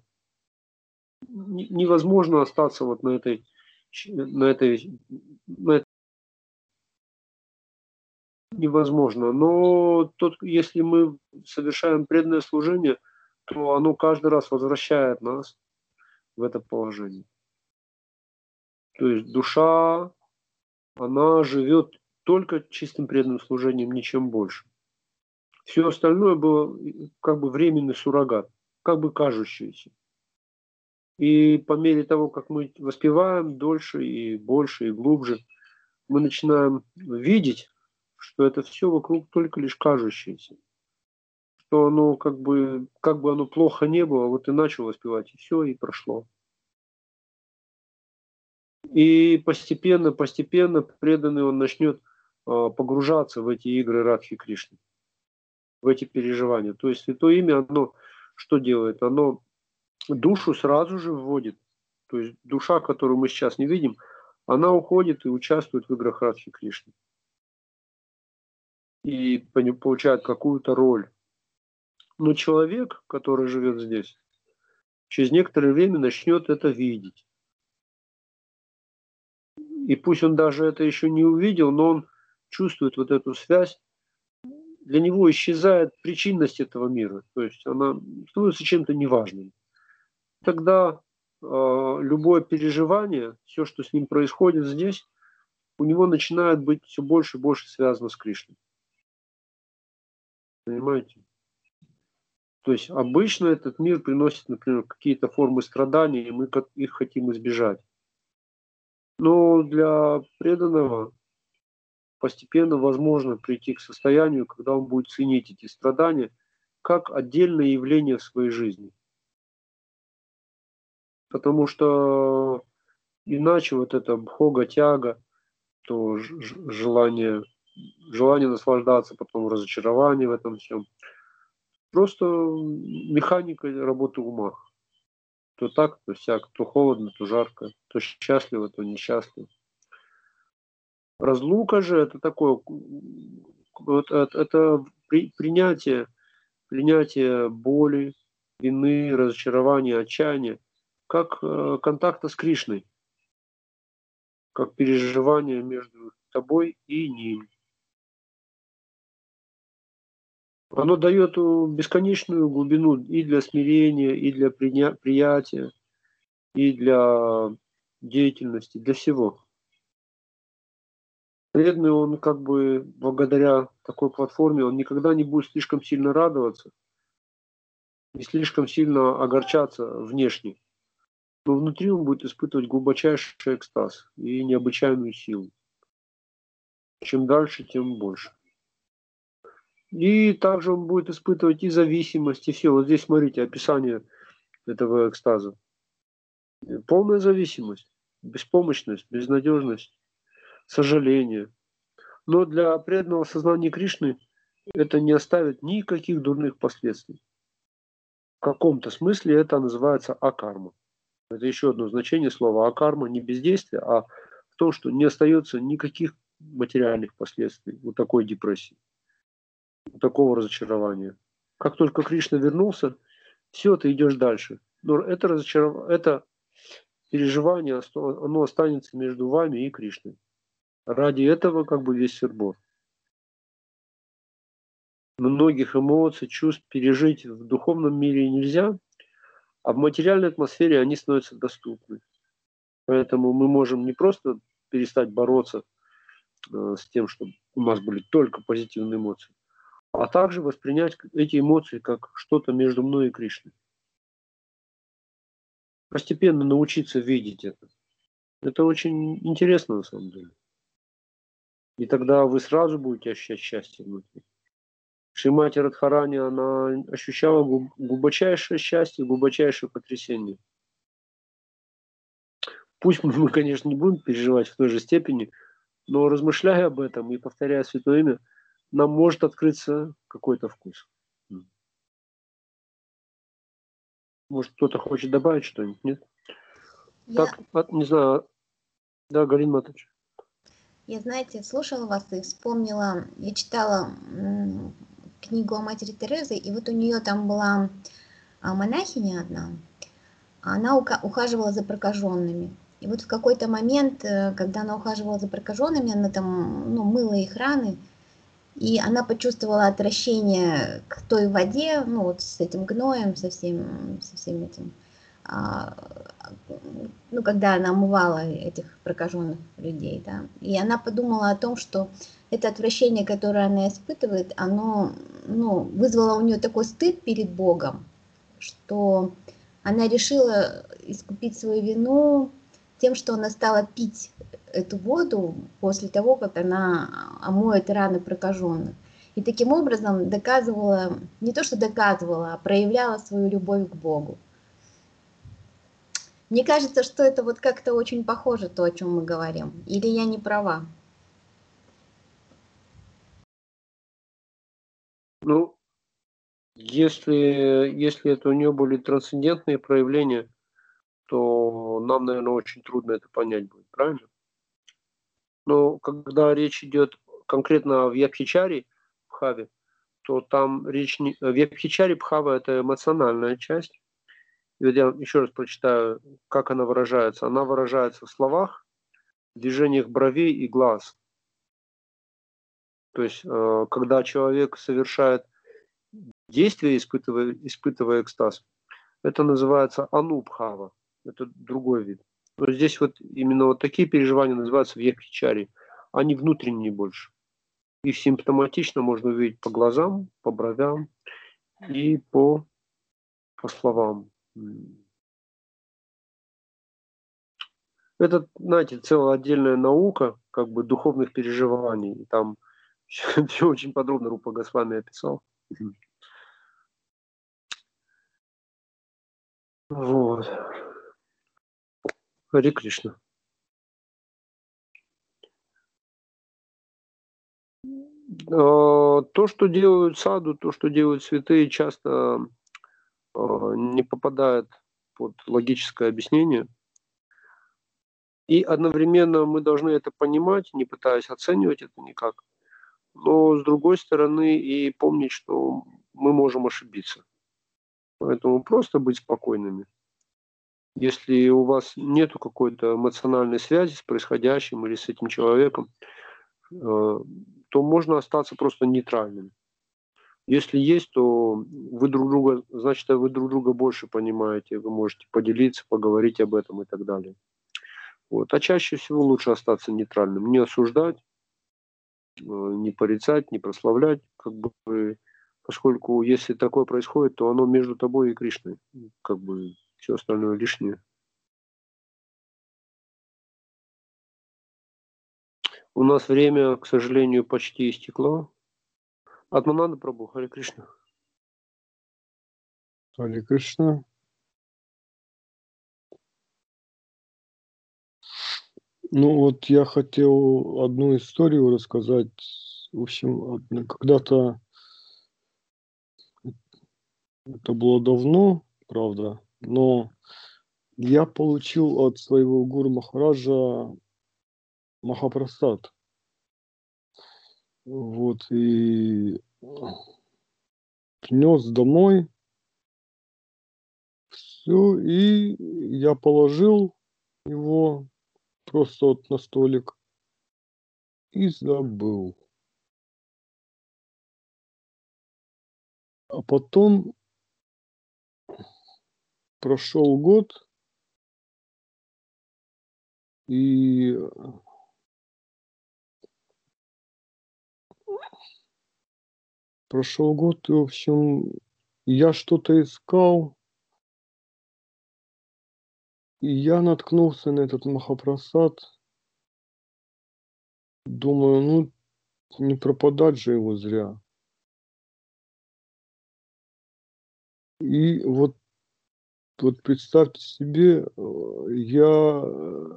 остаться вот на этой невозможно. Но если мы совершаем преданное служение, то оно каждый раз возвращает нас в это положение. То есть душа, она живет только чистым преданным служением, ничем больше. Все остальное было как бы временный суррогат, как бы кажущееся. И по мере того, как мы воспеваем дольше и больше и глубже, мы начинаем видеть, что это все вокруг только лишь кажущееся. Что оно как бы оно плохо не было, вот и начал воспевать, и все, и прошло. И постепенно преданный он начнет погружаться в эти игры Радхи Кришны, в эти переживания. То есть святое имя, оно что делает? Оно душу сразу же вводит. То есть душа, которую мы сейчас не видим, она уходит и участвует в играх Радхи Кришны. И получает какую-то роль. Но человек, который живет здесь, через некоторое время начнет это видеть. И пусть он даже это еще не увидел, но он чувствует вот эту связь. Для него исчезает причинность этого мира. То есть она становится чем-то неважным. Тогда любое переживание, все, что с ним происходит здесь, у него начинает быть все больше и больше связано с Кришной. Понимаете? То есть обычно этот мир приносит, например, какие-то формы страданий, и мы их хотим избежать. Но для преданного постепенно возможно прийти к состоянию, когда он будет ценить эти страдания как отдельное явление в своей жизни. Потому что иначе вот это бхога-тяга, то желание наслаждаться, потом разочарование в этом всем. Просто механика работы ума. То так, то сяк, то холодно, то жарко, то счастливо, то несчастливо. Разлука же это такое, вот это принятие боли, вины, разочарования, отчаяния, как контакта с Кришной, как переживание между тобой и ним. Оно дает бесконечную глубину и для смирения, и для приятия, и для деятельности, для всего. Преданный, он как бы благодаря такой платформе, он никогда не будет слишком сильно радоваться и слишком сильно огорчаться внешне. Но внутри он будет испытывать глубочайший экстаз и необычайную силу. Чем дальше, тем больше. И также он будет испытывать и зависимость, и все. Вот здесь смотрите описание этого экстаза. Полная зависимость, беспомощность, безнадежность, сожаление. Но для преданного сознания Кришны это не оставит никаких дурных последствий. В каком-то смысле это называется акарма. Это еще одно значение слова акарма, не бездействие, а в том, что не остается никаких материальных последствий у такой депрессии, у такого разочарования. Как только Кришна вернулся, все, ты идешь дальше. Но это переживание, оно останется между вами и Кришной. Ради этого как бы весь сырбор. Многих эмоций, чувств пережить в духовном мире нельзя, а в материальной атмосфере они становятся доступны. Поэтому мы можем не просто перестать бороться с тем, чтобы у нас были только позитивные эмоции, а также воспринять эти эмоции как что-то между мной и Кришной. Постепенно научиться видеть это. Это очень интересно на самом деле. И тогда вы сразу будете ощущать счастье внутри. Шримати Радхарани, она ощущала глубочайшее счастье, глубочайшее потрясение. Пусть мы, конечно, не будем переживать в той же степени, но размышляя об этом и повторяя Святое Имя, нам может открыться какой-то вкус. Может, кто-то хочет добавить что-нибудь, нет? Так, не знаю. Да, Галина Матович. Я, знаете, слушала вас и вспомнила, я читала книгу о матери Терезы, и вот у нее там была монахиня одна, она ухаживала за прокаженными. И вот в какой-то момент, когда она ухаживала за прокаженными, она там мыла их раны, и она почувствовала отвращение к той воде, вот с этим гноем, со всем этим, когда она омывала этих прокаженных людей, да, и она подумала о том, что это отвращение, которое она испытывает, оно, вызвало у нее такой стыд перед Богом, что она решила искупить свою вину тем, что она стала пить эту воду после того, как она омоет раны прокаженных. И таким образом доказывала, не то что доказывала, а проявляла свою любовь к Богу. Мне кажется, что это вот как-то очень похоже то, о чем мы говорим. Или я не права? Если это у нее были трансцендентные проявления, то нам, наверное, очень трудно это понять будет, правильно? Но когда речь идет конкретно о Вьябхичари Бхаве, то там речь не... Вьябхичари Бхава – это эмоциональная часть. И вот я еще раз прочитаю, как она выражается. Она выражается в словах, движениях бровей и глаз. То есть, когда человек совершает действие, испытывая экстаз, это называется анубхава. Это другой вид. Но здесь вот именно вот такие переживания называются вьябхичари. Они внутренние больше. Их симптоматично можно увидеть по глазам, по бровям и по по словам. Это, знаете, целая отдельная наука, как бы духовных переживаний. Там все очень подробно Рупа Госвами описал. Вот. Харе Кришна. То, что делают саду, то, что делают святые, часто не попадает под логическое объяснение. И одновременно мы должны это понимать, не пытаясь оценивать это никак. Но с другой стороны и помнить, что мы можем ошибиться. Поэтому просто быть спокойными. Если у вас нет какой-то эмоциональной связи с происходящим или с этим человеком, то можно остаться просто нейтральным. Если есть, то вы друг друга, значит, вы друг друга больше понимаете, вы можете поделиться, поговорить об этом и так далее. Вот. А чаще всего лучше остаться нейтральным, не осуждать, не порицать, не прославлять, как бы, поскольку если такое происходит, то оно между тобой и Кришной, как бы все остальное лишнее. У нас время, к сожалению, почти истекло. Атмананда Прабху, Харе Кришна. Харе Кришна. Ну вот я хотел одну историю рассказать. В общем, когда-то, это было давно, правда, но я получил от своего гуру Махараджа Махапрасад. Вот, и принес домой все, и я положил его просто вот на столик и забыл. А потом прошел год, и прошел год, и, в общем, я что-то искал, и я наткнулся на этот Махапрасад. Думаю, ну, не пропадать же его зря. И вот представьте себе, я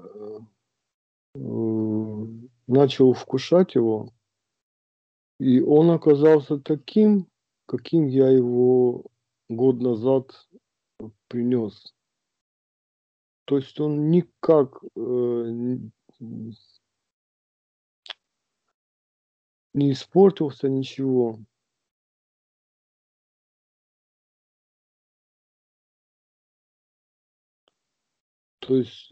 начал вкушать его, и он оказался таким, каким я его год назад принес. То есть он никак не испортился, ничего. То есть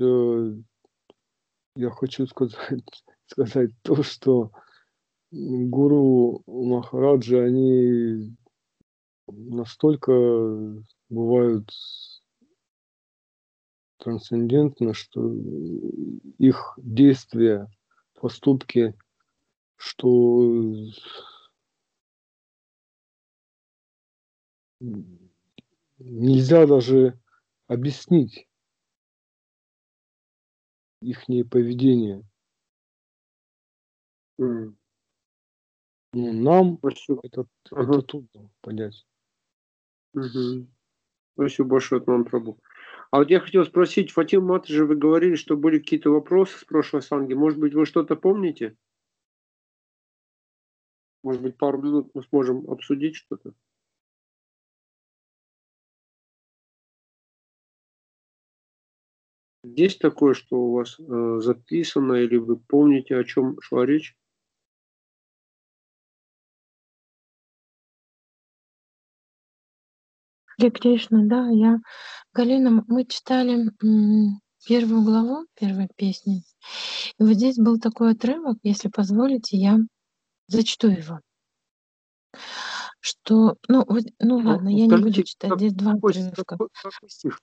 я хочу сказать то, что гуру Махараджи, они настолько бывают трансцендентны, что их действия, поступки, что нельзя даже объяснить ихнее поведение. Ну, нам это трудно понять. Спасибо большое, Атман Прабху. А вот я хотел спросить, Фатим Матаджи, вы говорили, что были какие-то вопросы с прошлой санги. Может быть, вы что-то помните? Может быть, пару минут мы сможем обсудить что-то? Есть такое, что у вас записано, или вы помните, о чем шла речь? Харе Кришна, да, Галина, мы читали первую главу, первой песни. И вот здесь был такой отрывок, если позволите, я зачту его. Что, ладно, я не буду читать, здесь два отрывка. Какой стих?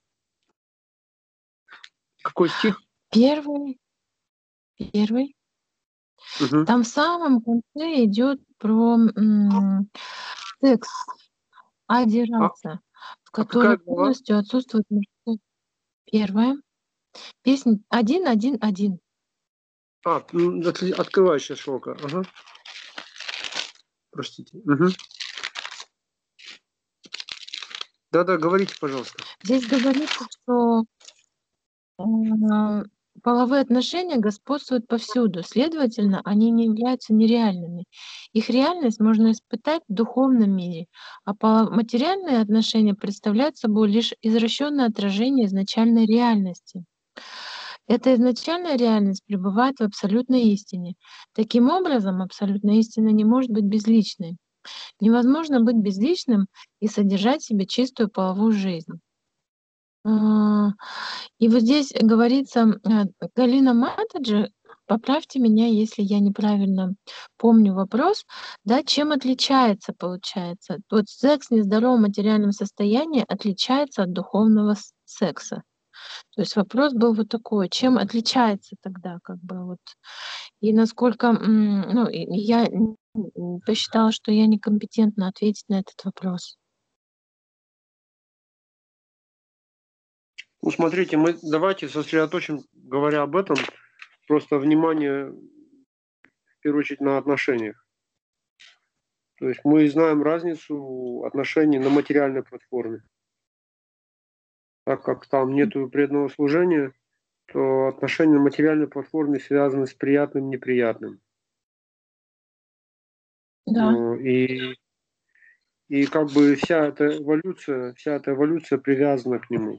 Какой стих? Первый. Там в самом конце идет про секс, адирация. в А которой какая глава? полностью отсутствует мужское. Первая. Песня 1.1.1. Открывай сейчас шелка. Ага. Простите. Угу. Да-да, говорите, пожалуйста. Здесь говорится, что половые отношения господствуют повсюду, следовательно, они не являются нереальными. Их реальность можно испытать в духовном мире, а материальные отношения представляют собой лишь извращенное отражение изначальной реальности. Эта изначальная реальность пребывает в абсолютной истине. Таким образом, абсолютная истина не может быть безличной. Невозможно быть безличным и содержать в себе чистую половую жизнь. И вот здесь говорится, Галина Матаджи, поправьте меня, если я неправильно помню вопрос, да, чем отличается, получается? Вот секс в нездоровом материальном состоянии отличается от духовного секса. То есть вопрос был вот такой, чем отличается тогда, как бы вот, и насколько, ну, я посчитала, что я некомпетентна ответить на этот вопрос. Ну, смотрите, мы давайте сосредоточим, говоря об этом, просто внимание, в первую очередь, на отношениях. То есть мы знаем разницу отношений на материальной платформе. Так как там нету преданного служения, то отношения на материальной платформе связаны с приятным и неприятным. Да. И как бы вся эта эволюция привязана к нему.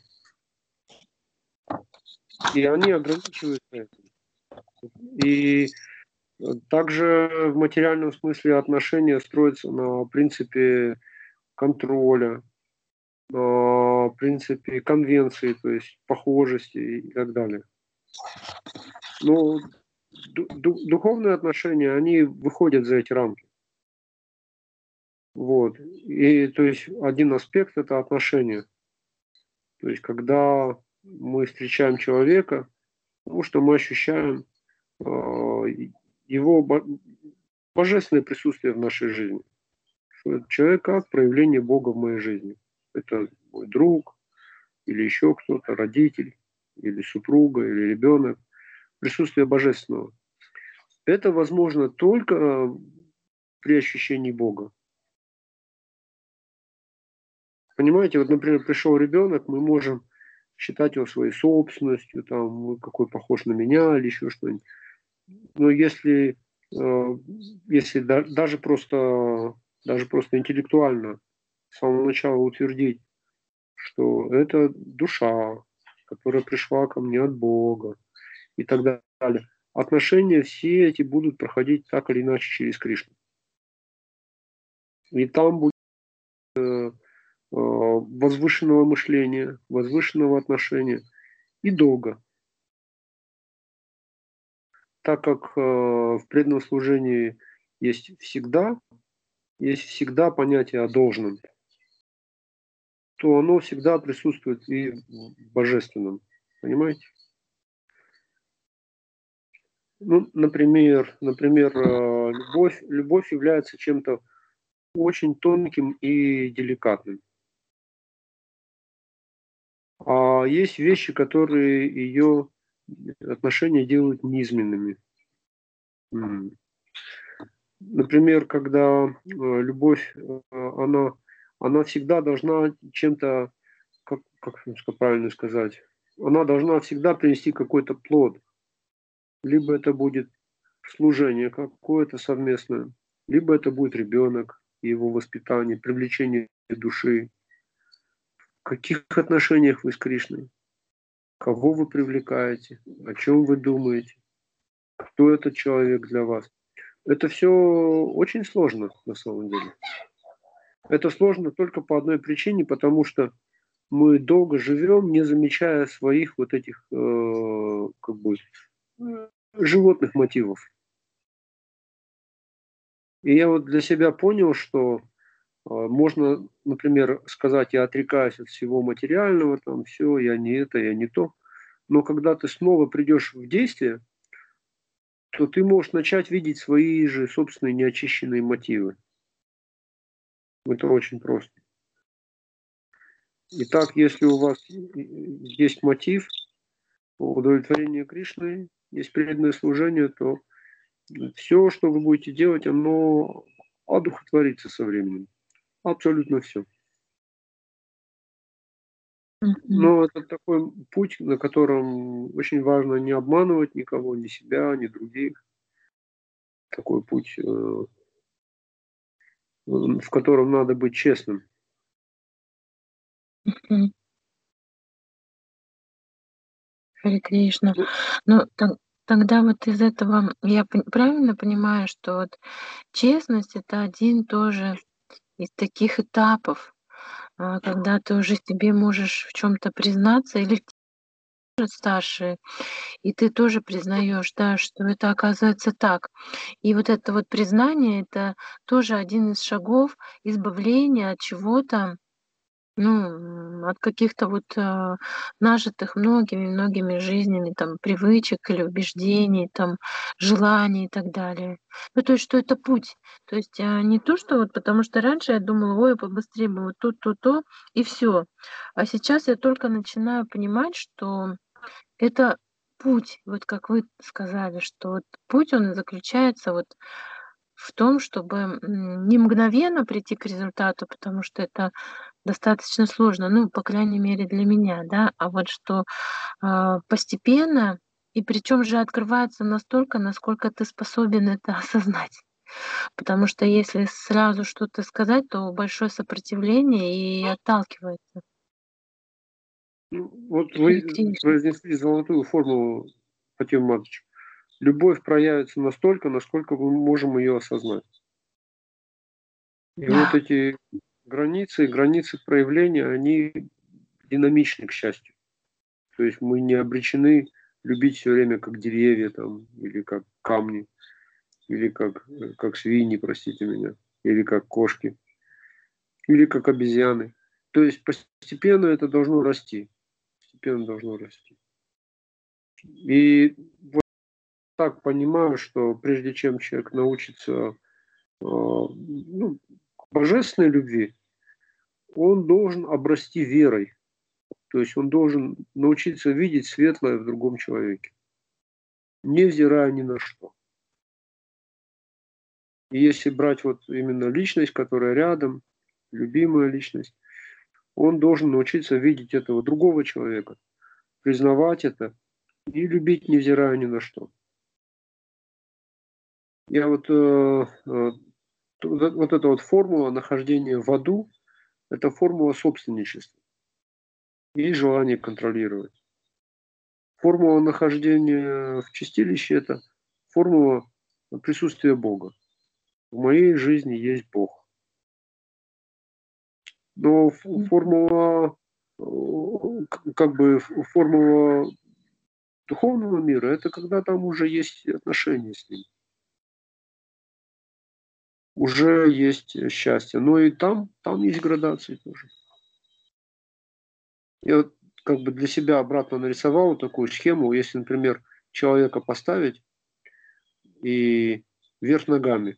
И они ограничиваются этим. И также в материальном смысле отношения строятся на принципе контроля, на принципе конвенции, то есть похожести и так далее. Но духовные отношения, они выходят за эти рамки. Вот. И то есть один аспект – это отношения. То есть когда мы встречаем человека, потому что мы ощущаем его божественное присутствие в нашей жизни. Что этот человек как проявление Бога в моей жизни. Это мой друг, или еще кто-то, родитель, или супруга, или ребенок. Присутствие божественного. Это возможно только при ощущении Бога. Понимаете, вот, например, пришел ребенок, мы можем считать его своей собственностью, там, какой похож на меня или еще что-нибудь. Но если даже просто интеллектуально с самого начала утвердить, что это душа, которая пришла ко мне от Бога и так далее, отношения все эти будут проходить так или иначе через Кришну. И там будет возвышенного мышления, возвышенного отношения и долга. Так как в преданном служении есть всегда понятие о должном, то оно всегда присутствует и в божественном. Понимаете? Ну, например, любовь является чем-то очень тонким и деликатным. А есть вещи, которые ее отношения делают низменными. Например, когда любовь, она всегда должна чем-то, как правильно сказать, она должна всегда принести какой-то плод. Либо это будет служение какое-то совместное, либо это будет ребенок, его воспитание, привлечение души. В каких отношениях вы с Кришной? Кого вы привлекаете? О чем вы думаете? Кто этот человек для вас? Это все очень сложно на самом деле. Это сложно только по одной причине, потому что мы долго живем, не замечая своих вот этих животных мотивов. И я вот для себя понял, что можно, например, сказать, я отрекаюсь от всего материального, там все, я не это, я не то. Но когда ты снова придешь в действие, то ты можешь начать видеть свои же собственные неочищенные мотивы. Это очень просто. Итак, если у вас есть мотив удовлетворения Кришны, есть преданное служение, то все, что вы будете делать, оно одухотворится со временем. Абсолютно все. Но это такой путь, на котором очень важно не обманывать никого, ни себя, ни других. Такой путь, в котором надо быть честным. Харе Кришна. Ну, тогда вот из этого я правильно понимаю, что вот честность — это один тоже из таких этапов, когда ты уже себе можешь в чем то признаться или старшие, и ты тоже признаешь, да, что это оказывается так. И вот это вот признание — это тоже один из шагов избавления от чего-то, ну, от каких-то вот, нажитых многими-многими жизнями там привычек или убеждений, там, желаний и так далее. Ну, то есть, что это путь. То есть, не то, что вот потому что раньше я думала: "Ой, побыстрее бы вот тут, то", и все. А сейчас я только начинаю понимать, что это путь. Вот как вы сказали, что вот путь, он и заключается вот в том, чтобы, не мгновенно прийти к результату, потому что это достаточно сложно, ну, по крайней мере, для меня, да, а вот что, постепенно, и причем же открывается настолько, насколько ты способен это осознать. Потому что если сразу что-то сказать, то большое сопротивление и отталкивается. Ну, вот Харе вы Кришна. произнесли золотую формулу, Фатима Матович. Любовь проявится настолько, насколько мы можем ее осознать. И вот Да. эти границы проявления, они динамичны, к счастью. То есть мы не обречены любить все время как деревья там, или как камни, или как свиньи, простите меня, или как кошки, или как обезьяны. То есть постепенно это должно расти. Постепенно должно расти. И вот так понимаю, что прежде чем человек научится ну, к божественной любви, он должен обрасти верой. То есть он должен научиться видеть светлое в другом человеке, невзирая ни на что. И если брать вот именно личность, которая рядом, любимая личность, он должен научиться видеть этого другого человека, признавать это и любить, невзирая ни на что. Я вот эта вот формула нахождения в аду, это формула собственничества и желание контролировать. Формула нахождения в чистилище – это формула присутствия Бога. В моей жизни есть Бог. Но формула, как бы формула духовного мира – это когда там уже есть отношения с Ним. Уже есть счастье. Но и там есть градации тоже. Я вот как бы для себя обратно нарисовал такую схему. Если, например, человека поставить и вверх ногами,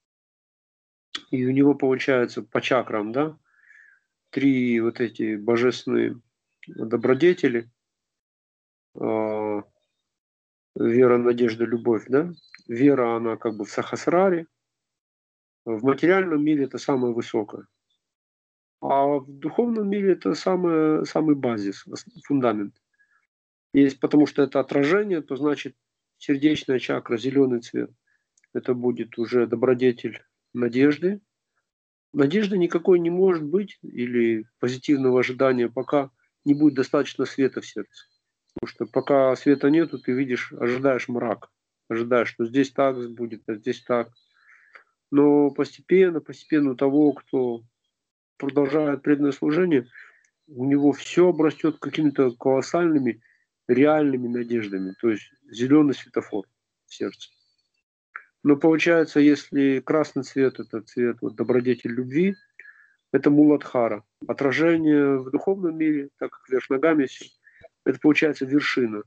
и у него получается по чакрам, да, 3 вот эти божественные добродетели, вера, надежда, любовь, да. Вера, она как бы в сахасраре, в материальном мире это самое высокое, а в духовном мире это самый базис, фундамент. Есть, потому что это отражение, то значит сердечная чакра, зеленый цвет, это будет уже добродетель надежды. Надежды никакой не может быть или позитивного ожидания, пока не будет достаточно света в сердце. Потому что пока света нету, ты видишь, ожидаешь мрак. Ожидаешь, что здесь так будет, а здесь так. Но постепенно у того, кто продолжает преданное служение, у него все обрастет какими-то колоссальными реальными надеждами. То есть зеленый светофор в сердце. Но получается, если красный цвет – это цвет вот, добродетель любви, это муладхара. Отражение в духовном мире, так как вверх ногами все, это получается вершина.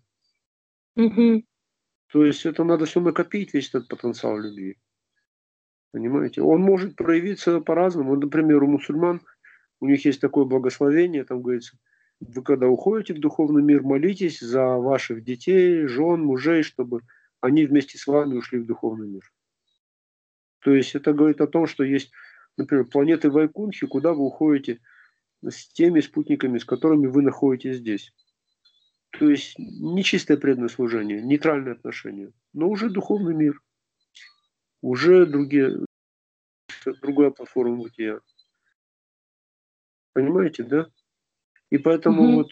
То есть это надо все накопить, весь этот потенциал любви. Понимаете? Он может проявиться по-разному. Например, у мусульман у них есть такое благословение, там говорится, вы когда уходите в духовный мир, молитесь за ваших детей, жен, мужей, чтобы они вместе с вами ушли в духовный мир. То есть это говорит о том, что есть, например, планеты Вайкунхи, куда вы уходите с теми спутниками, с которыми вы находитесь здесь. То есть не чистое преданное служение, нейтральное отношение, но уже духовный мир, уже другая платформа бытия. Понимаете, да? И поэтому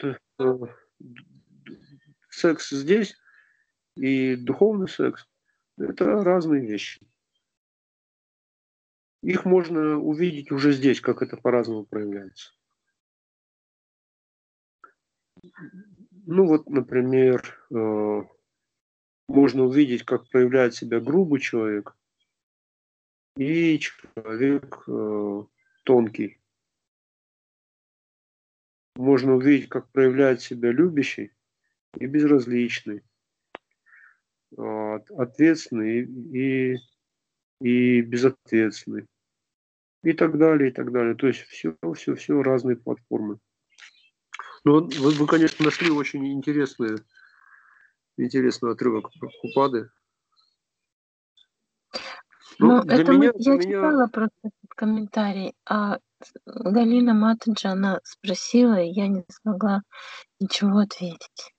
секс здесь и духовный секс – это разные вещи. Их можно увидеть уже здесь, как это по-разному проявляется. Ну вот, например, можно увидеть, как проявляет себя грубый человек и человек тонкий. Можно увидеть, как проявляет себя любящий и безразличный, ответственный и безответственный. И так далее, и так далее. То есть все разные платформы. Ну, вы, конечно, нашли очень интересный отрывок про Прабхупады. Ну, это я читала просто этот комментарий, а Галина Матаджи, она спросила, и я не смогла ничего ответить.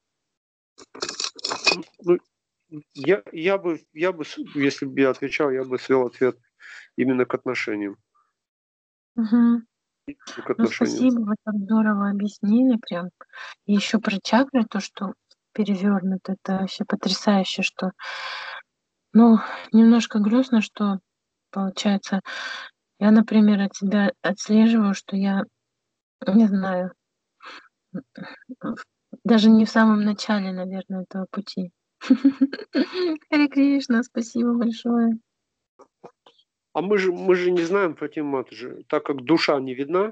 Ну, я бы, если бы я отвечал, я бы свел ответ именно к отношениям. Угу. Ну, спасибо, вы так здорово объяснили прям. И еще про чакры, то, что перевернут, это вообще потрясающе, что... Ну, немножко грустно, что, получается, я, например, от себя отслеживаю, что я, не знаю, даже не в самом начале, наверное, этого пути. Харе Кришна, спасибо большое. А мы же не знаем, Фатима Матаджи, так как душа не видна,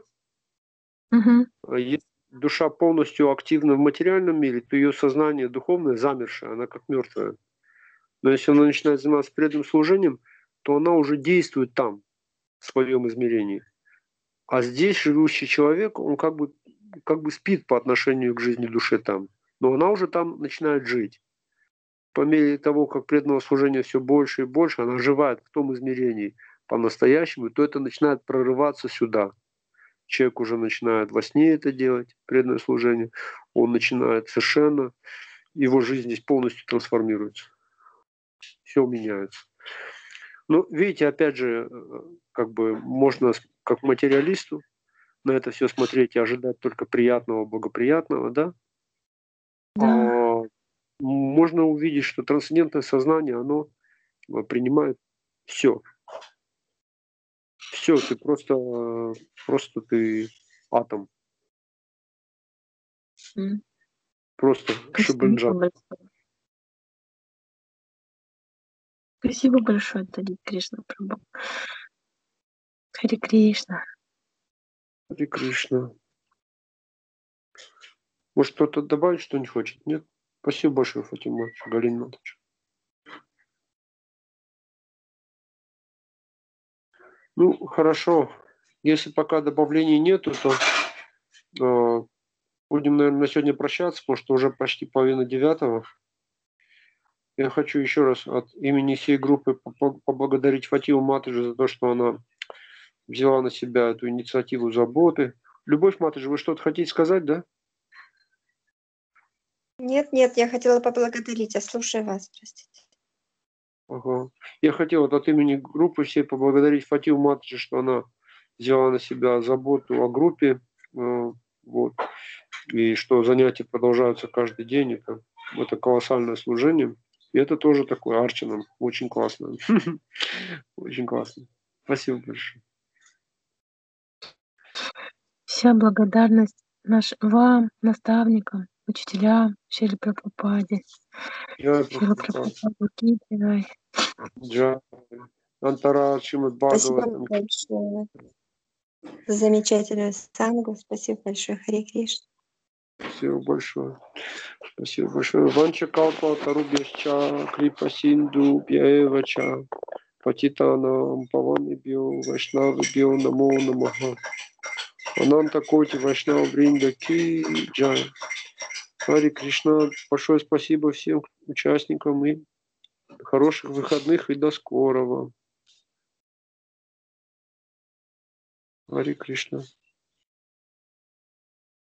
если душа полностью активна в материальном мире, то ее сознание духовное замершее, она как мертвая. Но если она начинает заниматься преданным служением, то она уже действует там, в своем измерении. А здесь живущий человек, он как бы спит по отношению к жизни души там. Но она уже там начинает жить. По мере того, как преданного служения все больше и больше, она оживает в том измерении по-настоящему, то это начинает прорываться сюда. Человек уже начинает во сне это делать, преданное служение. Он начинает совершенно, его жизнь здесь полностью трансформируется. Все меняется. Ну, видите, опять же, как бы можно как материалисту на это все смотреть и ожидать только приятного, благоприятного, да? Да. Можно увидеть, что трансцендентное сознание, оно принимает все. Все, ты просто ты атом. Просто шибанджан. Спасибо большое, Талит Кришна Прабху. Харе Кришна. Харе Кришна. Может, кто-то добавить что-нибудь хочет? Нет? Спасибо большое, Фатима, Галина Матаджи. Ну, хорошо. Если пока добавлений нету, то будем, наверное, на сегодня прощаться, потому что уже почти 8:30. Я хочу еще раз от имени всей группы поблагодарить Фатиму Матаджи за то, что она взяла на себя эту инициативу заботы. Любовь Матаджи, вы что-то хотите сказать, да? Нет, я хотела поблагодарить, я слушаю вас, простите. Ага. Я хотел от имени группы всей поблагодарить Фатиму Матаджи, что она взяла на себя заботу о группе, вот, и что занятия продолжаются каждый день. Это колоссальное служение. И это тоже такое арчана. Очень классно. Очень классно. Спасибо большое. Вся благодарность вам, наставникам, учителям, Шриле Прабхупаде. Шрила Прабхупаде Ки Джай. Спасибо большое за замечательную сангу. Спасибо большое, Харе Кришна. Спасибо большое. Спасибо большое. Ванча калпа тарубьясча крипа синду бьяевача патитанам паванибьо вайшнавибьо намо намаха. Ананта Коти Вайшнава Бринда Ки Джай. Хари Кришна, большое спасибо всем участникам и хороших выходных и до скорого. Хари Кришна.